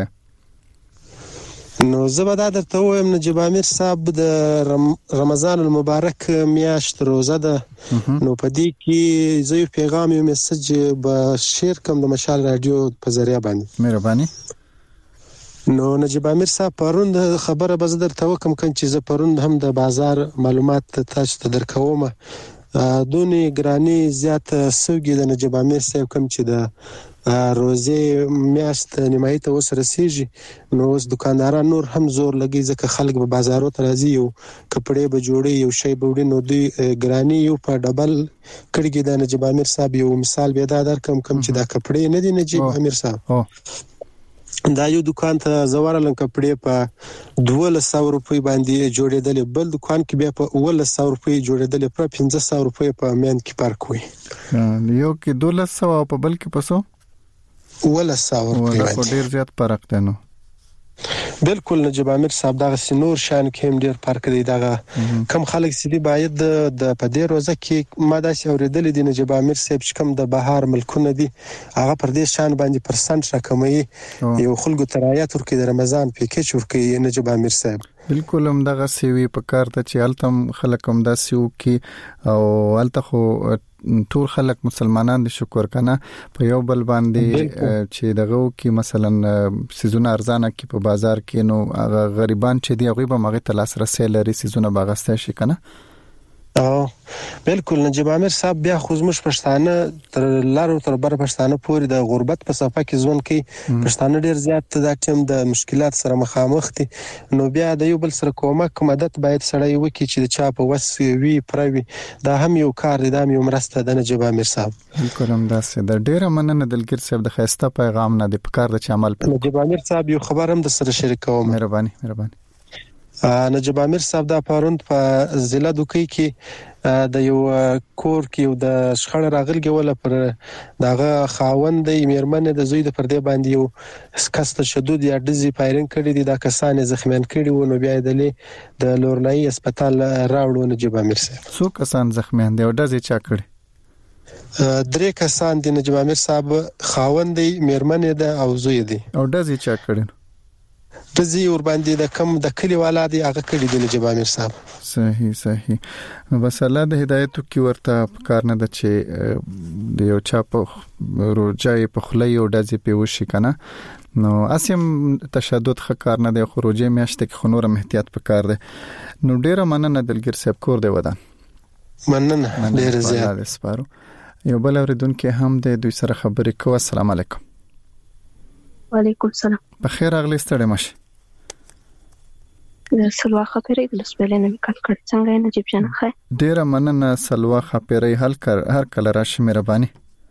نو زبدا درته وایم نجیب امیر صاحب د رمضان المبارک میاشت روزه ده نو پدې کې زه یو پیغام یو میسج به شیر کوم د مشال رادیو په ذریعہ باندې. مهرباني. نو نجیب امیر صاحب پرون خبره به زه درته وکم چې زه پرون هم د بازار معلومات تاسو ته درکوم. دونی ګرانی زیات سوګي د نجیب امیر صاحب کوم چې د روزي میاشت نیمایي ته وسره سیږي نو اوس دکانداران نور هم زور لګي ځکه خلک به بازارو ته راځي یو کپڑے به جوړي یو شی به وړي نو دوی ګرانی یو په ډبل کړي د نجیب امیر صاحب یو مثال به دا درکم کوم چې دا کپڑے نه دي نجیب امیر صاحب دا یو دکان ته زوارلن کپڑے په 1200 روپۍ باندې جوړېدل بل دکان کې بیا په 1100 روپۍ جوړېدل پر 1500 روپۍ په مین کې فرق وي یو کې 1200 او په بل کې پسو 1100 روپۍ ډیر زیات فرق دی. نو بالکل نجیب امیر صاحب دغه سنور شان کې هم ډیر فرق دی. دغه کم خلک سړي باید د پدې روزه کې ماده شي اوریدل دي نجیب امیر صاحب چې کم د بهار ملکونه دي هغه پر دې شان باندې پرسنټ راکمي یو خلکو ترایات ورکې د رمضان پیکیج ورکې نجیب امیر صاحب. بالکل هم دغه سیوی په کار ته چې التم خلک هم دا سیو کې او الته خو ټول خلک مسلمانان دي شکر کنه په یو بل باندې چې دغه کې مثلا سيزونه ارزانه کې په بازار کې نو غریبان چې دی هغه به مغه تلاس رسې لري سيزونه باغسته شي کنه بالکل نجیب امیر صاحب بیا خو زموږ پښتانه تر لارو تر بر پښتانه پورې د غربت په صفه کې ژوند کوي پښتانه ډیر زیات د ټیم د مشکلات سره مخامخ دي نو بیا د یو بل سره کومک مدد باید سړی وکړي چې د چا په وس وی پروي دا هم یو کار دی دا هم یو مرسته د نجیب امیر صاحب بالکل هم داسې د ډیره مننه دلګر صاحب د خیسته پیغام نه د پکار د عمل په نجیب امیر صاحب یو خبر هم د سره شریکوم مهرباني نجیب امیر صاحب دا پروند په ضلع دوکۍ کې د یو کور کې یو د شخړه راغلګي ولا پر داغه خاوند د میرمن د زوی د پردې باندې یو کس تشدد یا ډزي فایرینګ کړی دي دا کسان زخمیان کړي وو نو بیا د لورنای هسپتال راوړو نجیب امیر صاحب څو کسان زخمیان دي او ډزي چا کړی 3 کسان دي نجیب امیر صاحب خاوند دی میرمن ده او زوی دی او ډزي چا کړی دزي ور باندې د کم د کلی والا دی هغه کړي د نجیب امیر صاحب صحیح نو بس الله د هدایت کی ورته کار نه د چې د یو چا په روجای په خلی او دزي په وشي کنه نو اسیم تشدد خکار نه د خروجي میاشته کې خنور احتیاط پکار دی نو ډیره مننه دلګر صاحب کور دی ودان مننه ډیره زیات سپارو یو بل اوریدونکو هم د دوی سره خبرې کوي السلام علیکم وعلیکم السلام بخیر اغلی ستړي مشه سلوا خبرې د سپیلنه میکات کړ څنګه نجیب جان خای ډیره مننه سلوا خبرې هر کله راشي مهرباني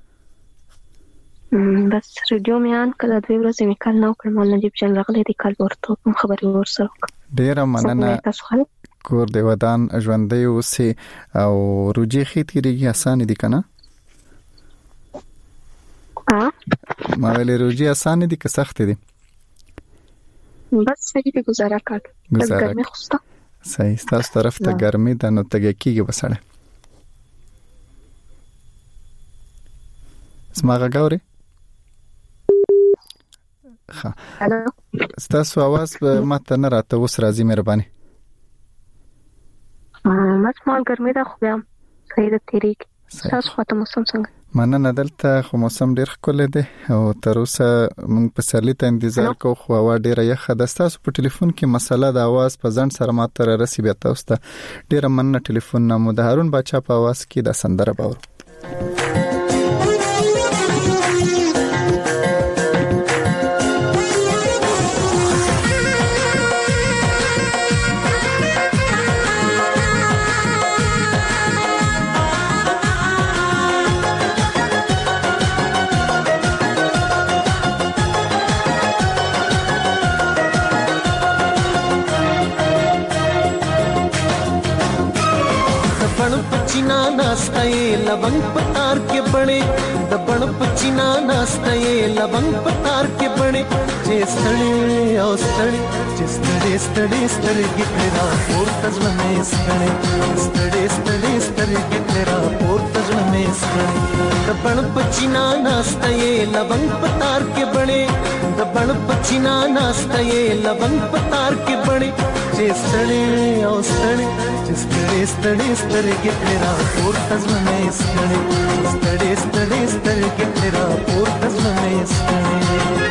بس رادیو میان کله دوی ورځې میکال نو کړم نجیب جان راغلی دی کال ورته خبرې ورسره ډیره مننه کور دی ودان ژوندۍ اوسي او روجي خېتيږي آسان دي کنه ما ویلې روجي آسان دي که سخت دي بس صحیح به گزاره کړ ګرمي خوسته صحیح تاسو طرف ته ګرمي د نو تګ کیږي بسړه سماغه ګوري الو تاسو आवाज ماته نه راته وس راځي مهرباني مال ګرمي دا خو بیا صحیح د تیریک تاسو خاطر موسم څنګه مننه دلته خو موسم ډیر ښکلی دی او تر اوسه موږ په سرلی ته انتظار کوو خو هوا ډیره یخه ده ستاسو په ټلیفون کې مسله د اواز په ځنډ سره ماته رارسي بیا تاسو ته ډیره مننه ټلیفون نه مو د هارون باچا په اواز کې د سندره باور लवंग पतार के बने दबण पचीना नास्ते लवंग पतार के बने जे स्थळे ओ स्थळे जे स्थळे गिटरा पोर तजल में स्थळे स्थळे गिटरा पोर तजल में स्थळे दबण पचीना नास्ते लवंग पतार के बने दबण पचीना नास्ते लवंग पतार के बने जे स्थळे ओ स्थळे जे स्थळे गिटरा पोर तजल में स्थळे गिटरा पोर तजल में स्थळे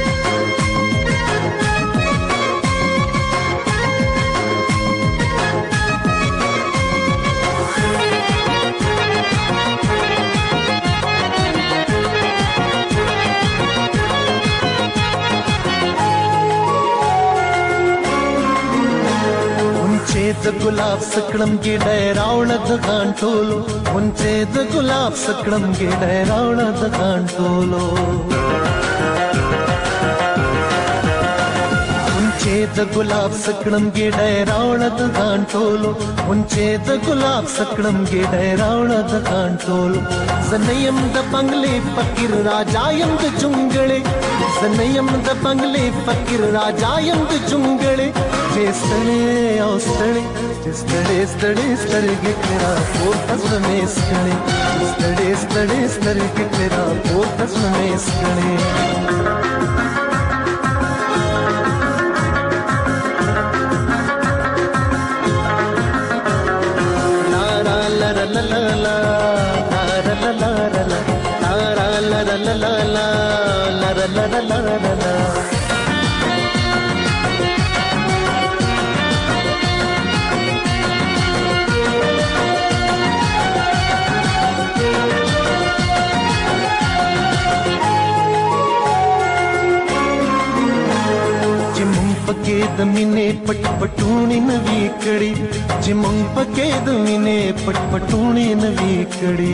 द गुलाब सकड़म गे डैरावण द गांटोलो मुंचे द गुलाब सकड़म गे डैरावण द गांटोलो मुंचे द गुलाब सकड़म गे डैरावण द गांटोलो मुंचे द गुलाब सकड़म गे डैरावण द गांटोलो ज़नयम द बंगले फकीर राजायम द जुंगले ज़नयम द बंगले फकीर राजायम द जुंगले जे स्थळे ओ स्थळे जे स्थळे गिटरा पोर तजल में स्थळे स्थळे गिटरा पोर तजल में स्थळे ला ला ला ला ला ला ला ला ला ला ला ला ला ला ला د مینې پټ پټونی نوي کړي چې مونږ پکې د مینې پټ پټونی نوي کړي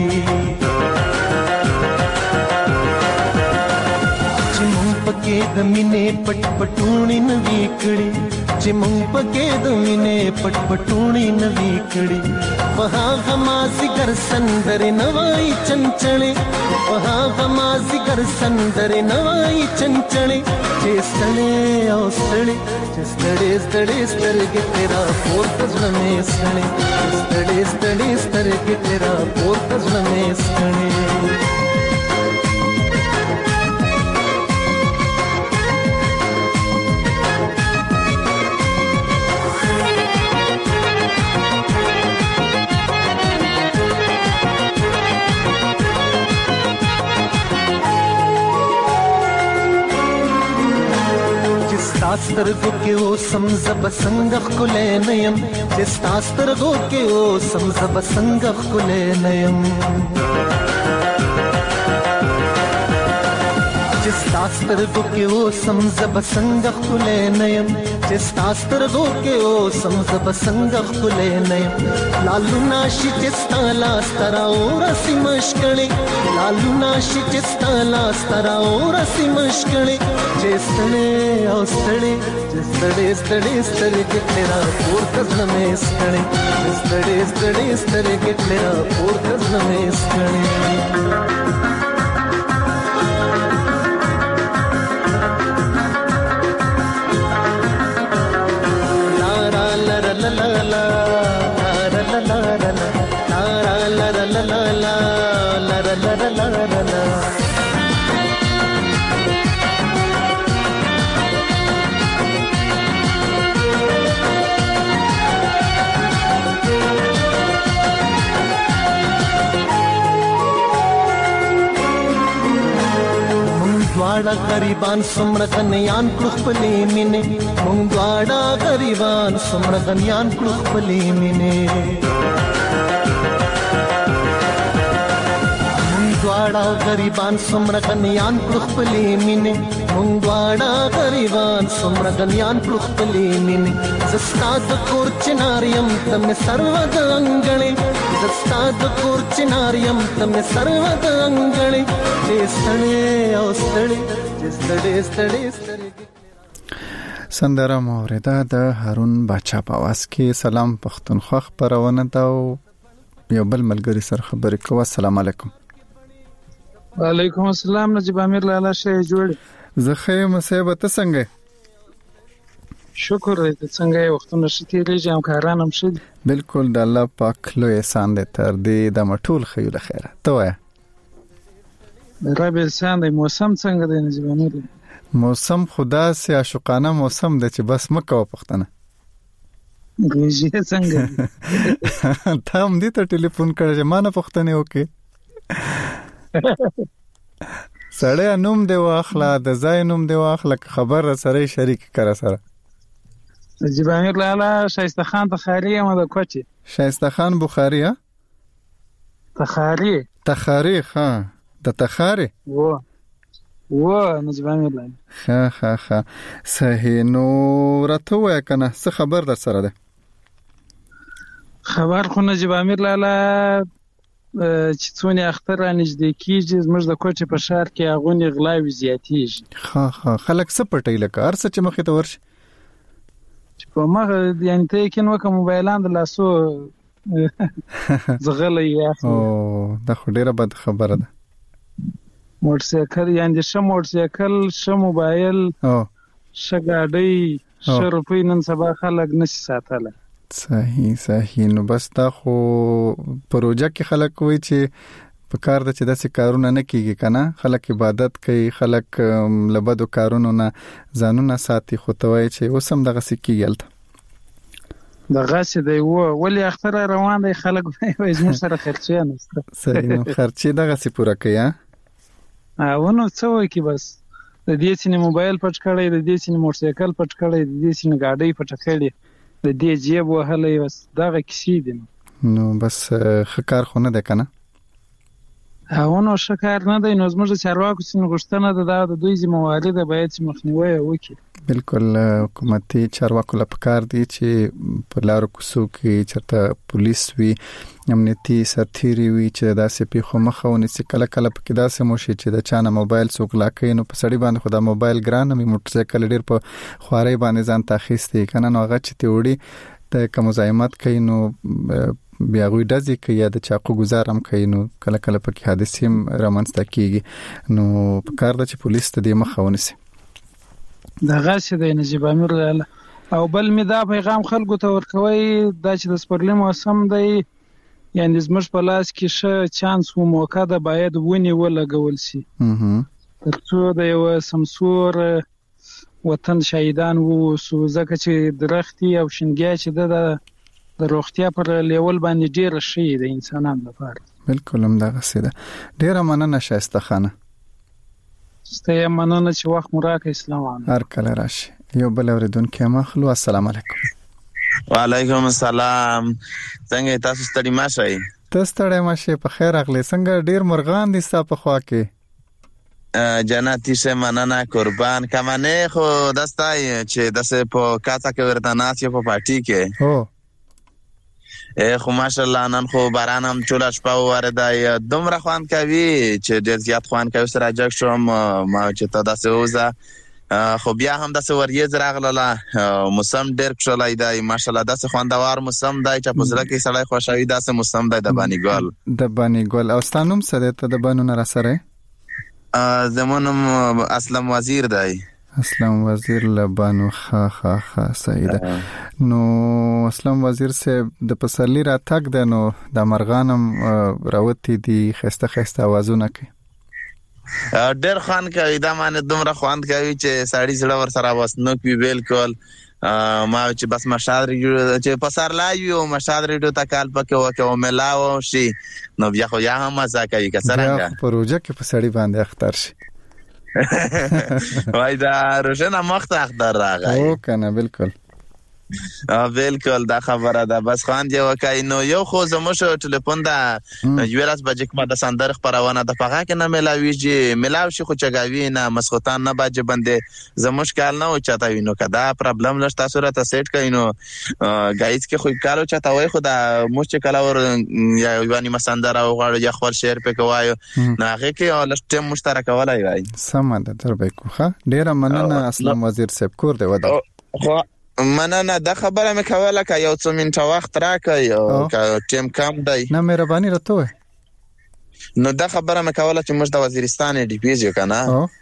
چې مونږ پکې د مینې پټ پټونی نوي کړي چې مونږ پکې د مینې پټ پټونی نوي کړي وها غمازي ګر سندر نوای چنچړې وها غمازي ګر سندر نوای چنچړې چې ستړې او ستړې چې ستړې ستړې سترګې تیرا پورته ځنه مې ستړې ستړې ستړې سترګې تیرا پورته ځنه مې ستړې سترګو کې او سمزب څنګه خلې نیم چې سترګو کې او سمزب څنګه خلې نیم چې سترګو کې او سمزب څنګه خلې نیم چې سترګو کې او سمزب څنګه خلې نیم لالو ناشي چې ستالا سترا اور سي مشکړې لالو ناشي چې ستالا سترا اور سي مشکړې چې ستړې او ستړې چې ستړې ستړې سترګې تیرا پورته ځنه مې ستړې چې ستړې ستړې سترګې تیرا پورته ځنه مې ستړې دواړه غریبان څومره غنیان کړو خپلې مینې مونږ دواړه غریبان څومره غنیان کړو خپلې مینې مونږ دواړه غریبان څومره غنیان کړو خپلې مینې مونږ دواړه غریبان څومره غنیان کړو خپلې مینې زستا د کور چناریم ته مې سرو د انګړې زستا د کور چناریم ته مې سرو د انګړې سندره موریده د هارون باچا په आवाज کې سلام پښتونخوا خبرونه دا یو بل ملګری سره خبرې کوه. السلام علیکم. وعلیکم السلام. نجیب امیر لاله شه جوړ زه خیر مصیبه ته څنګه شکر دې څنګه وختونه شتي لږه همکاران هم شي بالکل د الله پاک له احسان دې تر دې د مټول خیر خیره ته وای رب انسان د موسم څنګه دی نجیب امیر موسم خدا سي عاشقانه موسم د چې بس مکه وپختنه ګریږي څنګه ته هم دې ته ټلیفون کړې ما نه پختنه وکي سړی نوم دی واخلا د ځای نوم دی واخلا خبر سره شریک کړه سره نجیب امیر لاله شایسته خان تخاری ما د کوچي شایسته خان بخاری ها تخاری ها د تخاری و نجیب امیر لاله ها صحیح نو راته وای کنه څه خبر در سره ده خبر خو نجیب امیر لاله چې څونه اختر نږدې کیږي زموږ د کوچې په شهر کې اغونی غلاوي زیاتېږي خلک څه پټي لکه ارڅ چې مخې ته ورشي په مغه یعنی ته کې نو کوم موبایلان د لاسو زغلې یا او دا خو ډیره بد خبره ده موټرسایکل یعنی ش موټرسایکل ش موبایل ش ګاډي ش روپۍ نن سبا خلک نشي ساتله صحیح نو بس دا خو پروژه کې خلک وای چې په کار د چې داسې کارونه نه کیږي کنه خلک عبادت کوي خلک لبدو کارونه نه ځانونه ساتي خو ته وای چې اوسم دغه سکیګل دغه څه دی ولی اختر روان دی خلک وای زموږ سره خرچه نشته صحیح نو خرچه دغه څه پوره کوي ونه څه وای کی بس د دې سینې موبایل پټ کړی د دې سینې موټرسایکل پټ کړی د دې سینې گاډي پټ کړی د دې جیب وهلې بس دغه کیسې دي نو بس خکار خو نه ده کنه هاونه شکر نه دی نو زموږ چارواکو سین غشتنه ده د دوی ذمہواری ده باید چې مخنیوي وکړي بالکل حکومتي چارواکو لپاره دي چې په لارو کوڅو کې چرته پولیس وي امنیتي سرتيري وي چې داسې پیښو مخه ونیسي. کله کله پکې داسې موشي چې د چانه موبایل څوک لاکې نو په سړی باندې خو د موبایل ګران مې موټر سایکل ډیر په خواري باندې ځان تاخیستي کنه نو هغه چې ته وړي د کوم مزاحمت کوي نو بیا غوي دځي کې یا د چاقو گزارم کوي نو کله کله پکې حادثې رامنځته کیږي نو په کار د چې پولیس ته د مخه ونیسي. دا غاښ دی نجیب امیر او بل می دا پیغام خلکو ته ورکوي دا چې د سپرلي موسم دی یعنی زموږ په لاس کې ښه چانس و موقع ده باید ونی ولګول شي ترڅو د یو سمسور وطن شهیدان ووسو ځکه چې درختي او شنګیا چې د روغتیا پر لیول باندې ډیر شي د انسانانو لپاره. بالکل هم دا غسیده. ډیر مننه شایسته خانه. ستاسو مننه چې وخت مو راکړ. اسلام علیکم. هر کله راشي. یو بل اوریدونکو مخلو. السلام علیکم. وعلیکم السلام. څنګه تاسو ستړي ماشئ؟ تاسو ستړي ماشئ په خیر اغلی. څنګه ډیر مرغان دي ستاسو په خوا کې؟ جناتی شه مننه قربان کمنه خو دستای چې دسه په کاڅه کې ورته ناسي په پارټي کې. خو ماشاءالله نن خو باران هم ټول شپه ورده دومره خوان کوي چې ډیر زیات خوان کوي سره جګ شوم ما چې ته داسه وزه خو بیا هم داسه وریځ راغله موسم ډیر کښلای دی ماشاءالله داسه خواندوار موسم دی چې په زړه کې سړی خوشحالي داسه موسم دی د بانی ګل. د بانی ګل او ستانوم سره ته د بانو نه را سره زمونم اسلم وزیر دی. اسلم وزیر لبانو خا سیده. نو اسلم وزیر سے د پسرلی را تک ده نو د مرغانم راوتی دي خسته आवाजونه کوي. ډېر خوان کوي دا معنی دومره خوان کوي چې سړی زړه ور سره واسنو کوي بالکل ما چې بس مشاد چې پسر لایو او مشاد ریډیو تکال پکې وکاو ملاو شي نو بیا خو یا هم مزه کوي کسرنګ پروژه کې پسړی باندې اختر شي وای دا روشنه مخ ته اختر راغی او کنه بالکل بالکل دا خبره ده بس خان دی وکای نو یو خو زموږ ټلیفون دا یوراس بجک ما د سندر خبرونه د پغه کې نه ملاویږي ملاو شي خو چګاوی نه مسخوتان نه باج بندې زموږ کال نه او چاته وینو کدا پرابلم لشت صورت سیټ کینو گایز کې خو کارو چاته وای خو دا موږ کلا ور یا یوانی مسندر او غاړو یا خور شعر په کوایو نه هغه کې لشت مشترک ولای وای سم ده تر به کوخه ډیر مننه اسلام وزیر صاحب کور دی ودا خو مننه دا خبره مې کوله که یو څو منټه وخت راکړئ او که ټیم کم دی نه مهرباني راته نو دا خبره مې کوله چې موږ د وزیرستان ډي پی یو کنه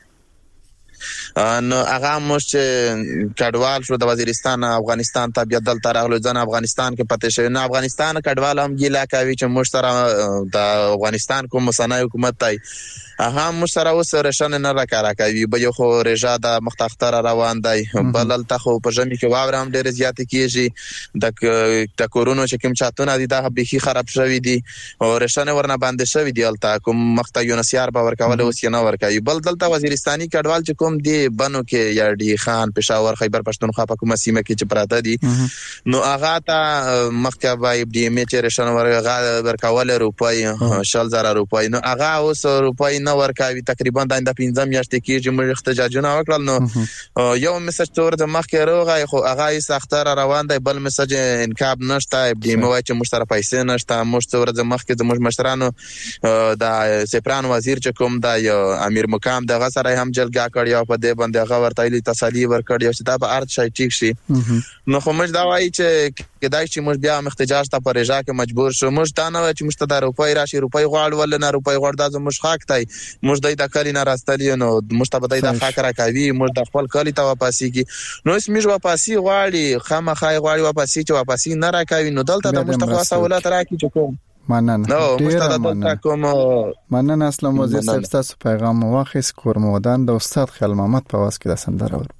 نو هغه موږ کډوال شو د وزیرستان افغانستان ته بیا دلته راغلو ځنه افغانستان کې پته شوی نه افغانستان کډوال هم ګیلا کوي چې موږ سره د افغانستان کوم صنایع حکومت ته هغه موږ سره اوس رشن نه راکاره کوي به یو خو رژا د مختختر روان دی بلل ته خو په ژمي کې واور هم ډېر زیات کیږي د کورونو چې کوم چاتونه دي دا به خراب شوی دي او رشن ورنه باندې شوی دی الته کوم مخته یونسيار به ورکول اوس نه ورکوي بل دلته وزیرستاني کډوال چې کوم دی بنو کې یا ډي خان پېښور خیبر پښتونخوا په کومه سیمه کې چې پراته دي نو هغه ته مخکې وای ډي ام چې رشن ورکول روپۍ 10000 روپۍ نو هغه اوس روپۍ نه ورکاوي تقریبا د 15 میاشتې کې چې موږ احتجاجونه وکړل نو یو میسج تور د مخ کې راغی خو هغه یې سختره روان دی بل میسج انکاب نشته دی مو چې موږ سره پیسې نشته موږ تور د مخ کې د موږ مشرانو د سپران وزیر چې کوم د امیر مقام د غسر هم جلګه کړی او په دې باندې هغه ورته تسلی ورکړی چې دا به ارت شي ټیک شي نو خو موږ دا وایي چې کدای چې موږ بیا احتجاج ته پرېژا کې مجبور شو موږ دا نه چې موږ ته د روپۍ راشي روپۍ غواړو ول نه روپۍ غواړ دا زموږ حق دی موږ دای د کلی نه راستلی نو موږ ته بدای د حق راکوي موږ د خپل کلی ته واپسی کی نو اس موږ واپسی غواړي خامخای غواړي واپسی چې واپسی نه راکوي نو دلته د مستقوا سہولت راکې چې کوم مننه ډیر مننه اسلام وزیر صاحب تاسو پیغام واخیس کور مودان د استاد خیال محمد په واس کې د سندره ور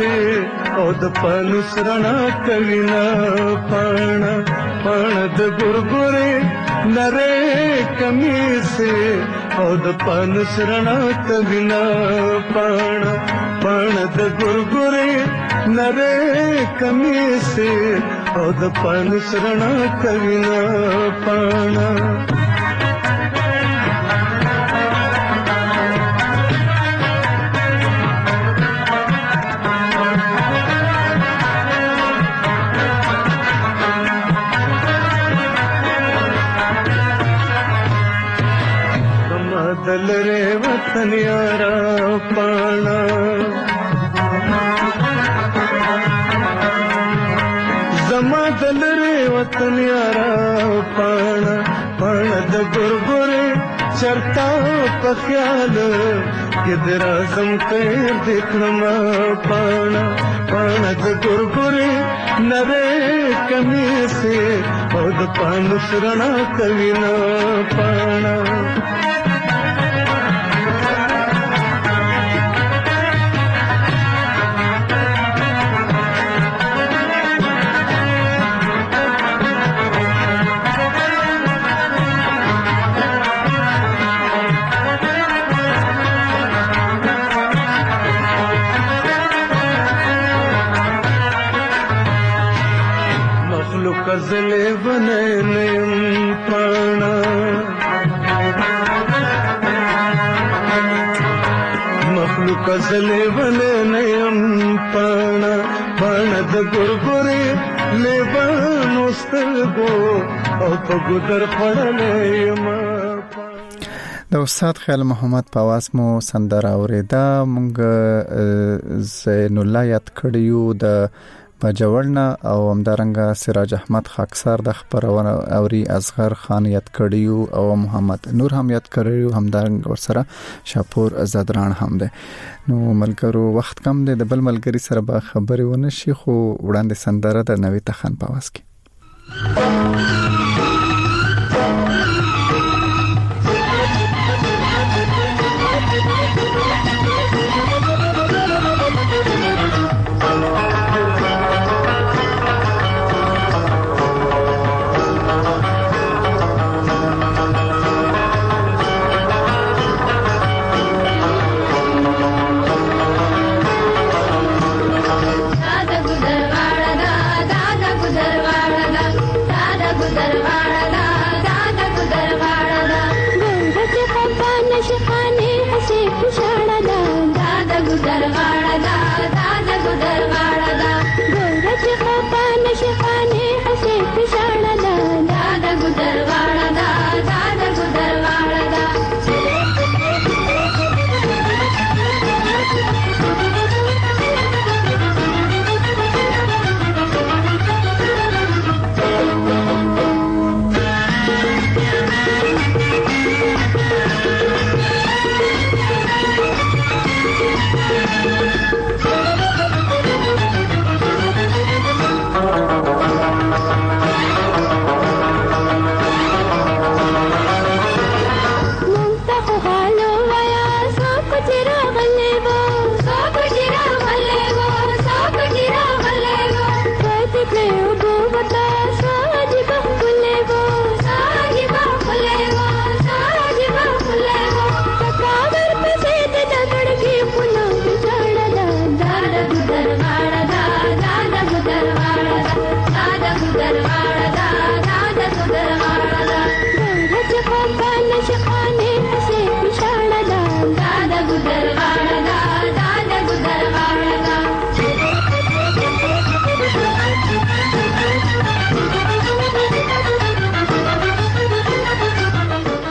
से او د پانوس رڼا کوي نه پاڼه پاڼه د ګورګورې نره کمی سے او د پانوس رڼا کوي نه پاڼه پاڼه د ګورګورې نره کمی سے او د پانوس رڼا کوي نه پاڼه دلره وطن یارا پانا زما دلره وطن یارا پانا پانا د ګورګورې چرتا په خیال کې درازم کړ دکړما پانا پانا د ګورګورې نره کمی سے او د پانوس رڼا کوي نه پانا کزلے بنے نیم پانا مخلوق کزلے بنے نیم پانا پانا د ګورګورې لیبانو سترګو او په ګودر خړلې ما د استاد خیال محمد په आवाज مو سندره اوریدا مونږ زین الله یاد کړیو د بجوړنا او همدارنګه سراج احمد خاکسار د خبرونه اوري اصغر خان یاد کړیو او محمد نور هم یاد کړیو همدارنګه ورسره شاپور زدران هم ده نو ملګرو وخت کم ده د بل ملګری سره به خبرې ونه شي خو وړاندې سندره د نوې تخن په आवाज کې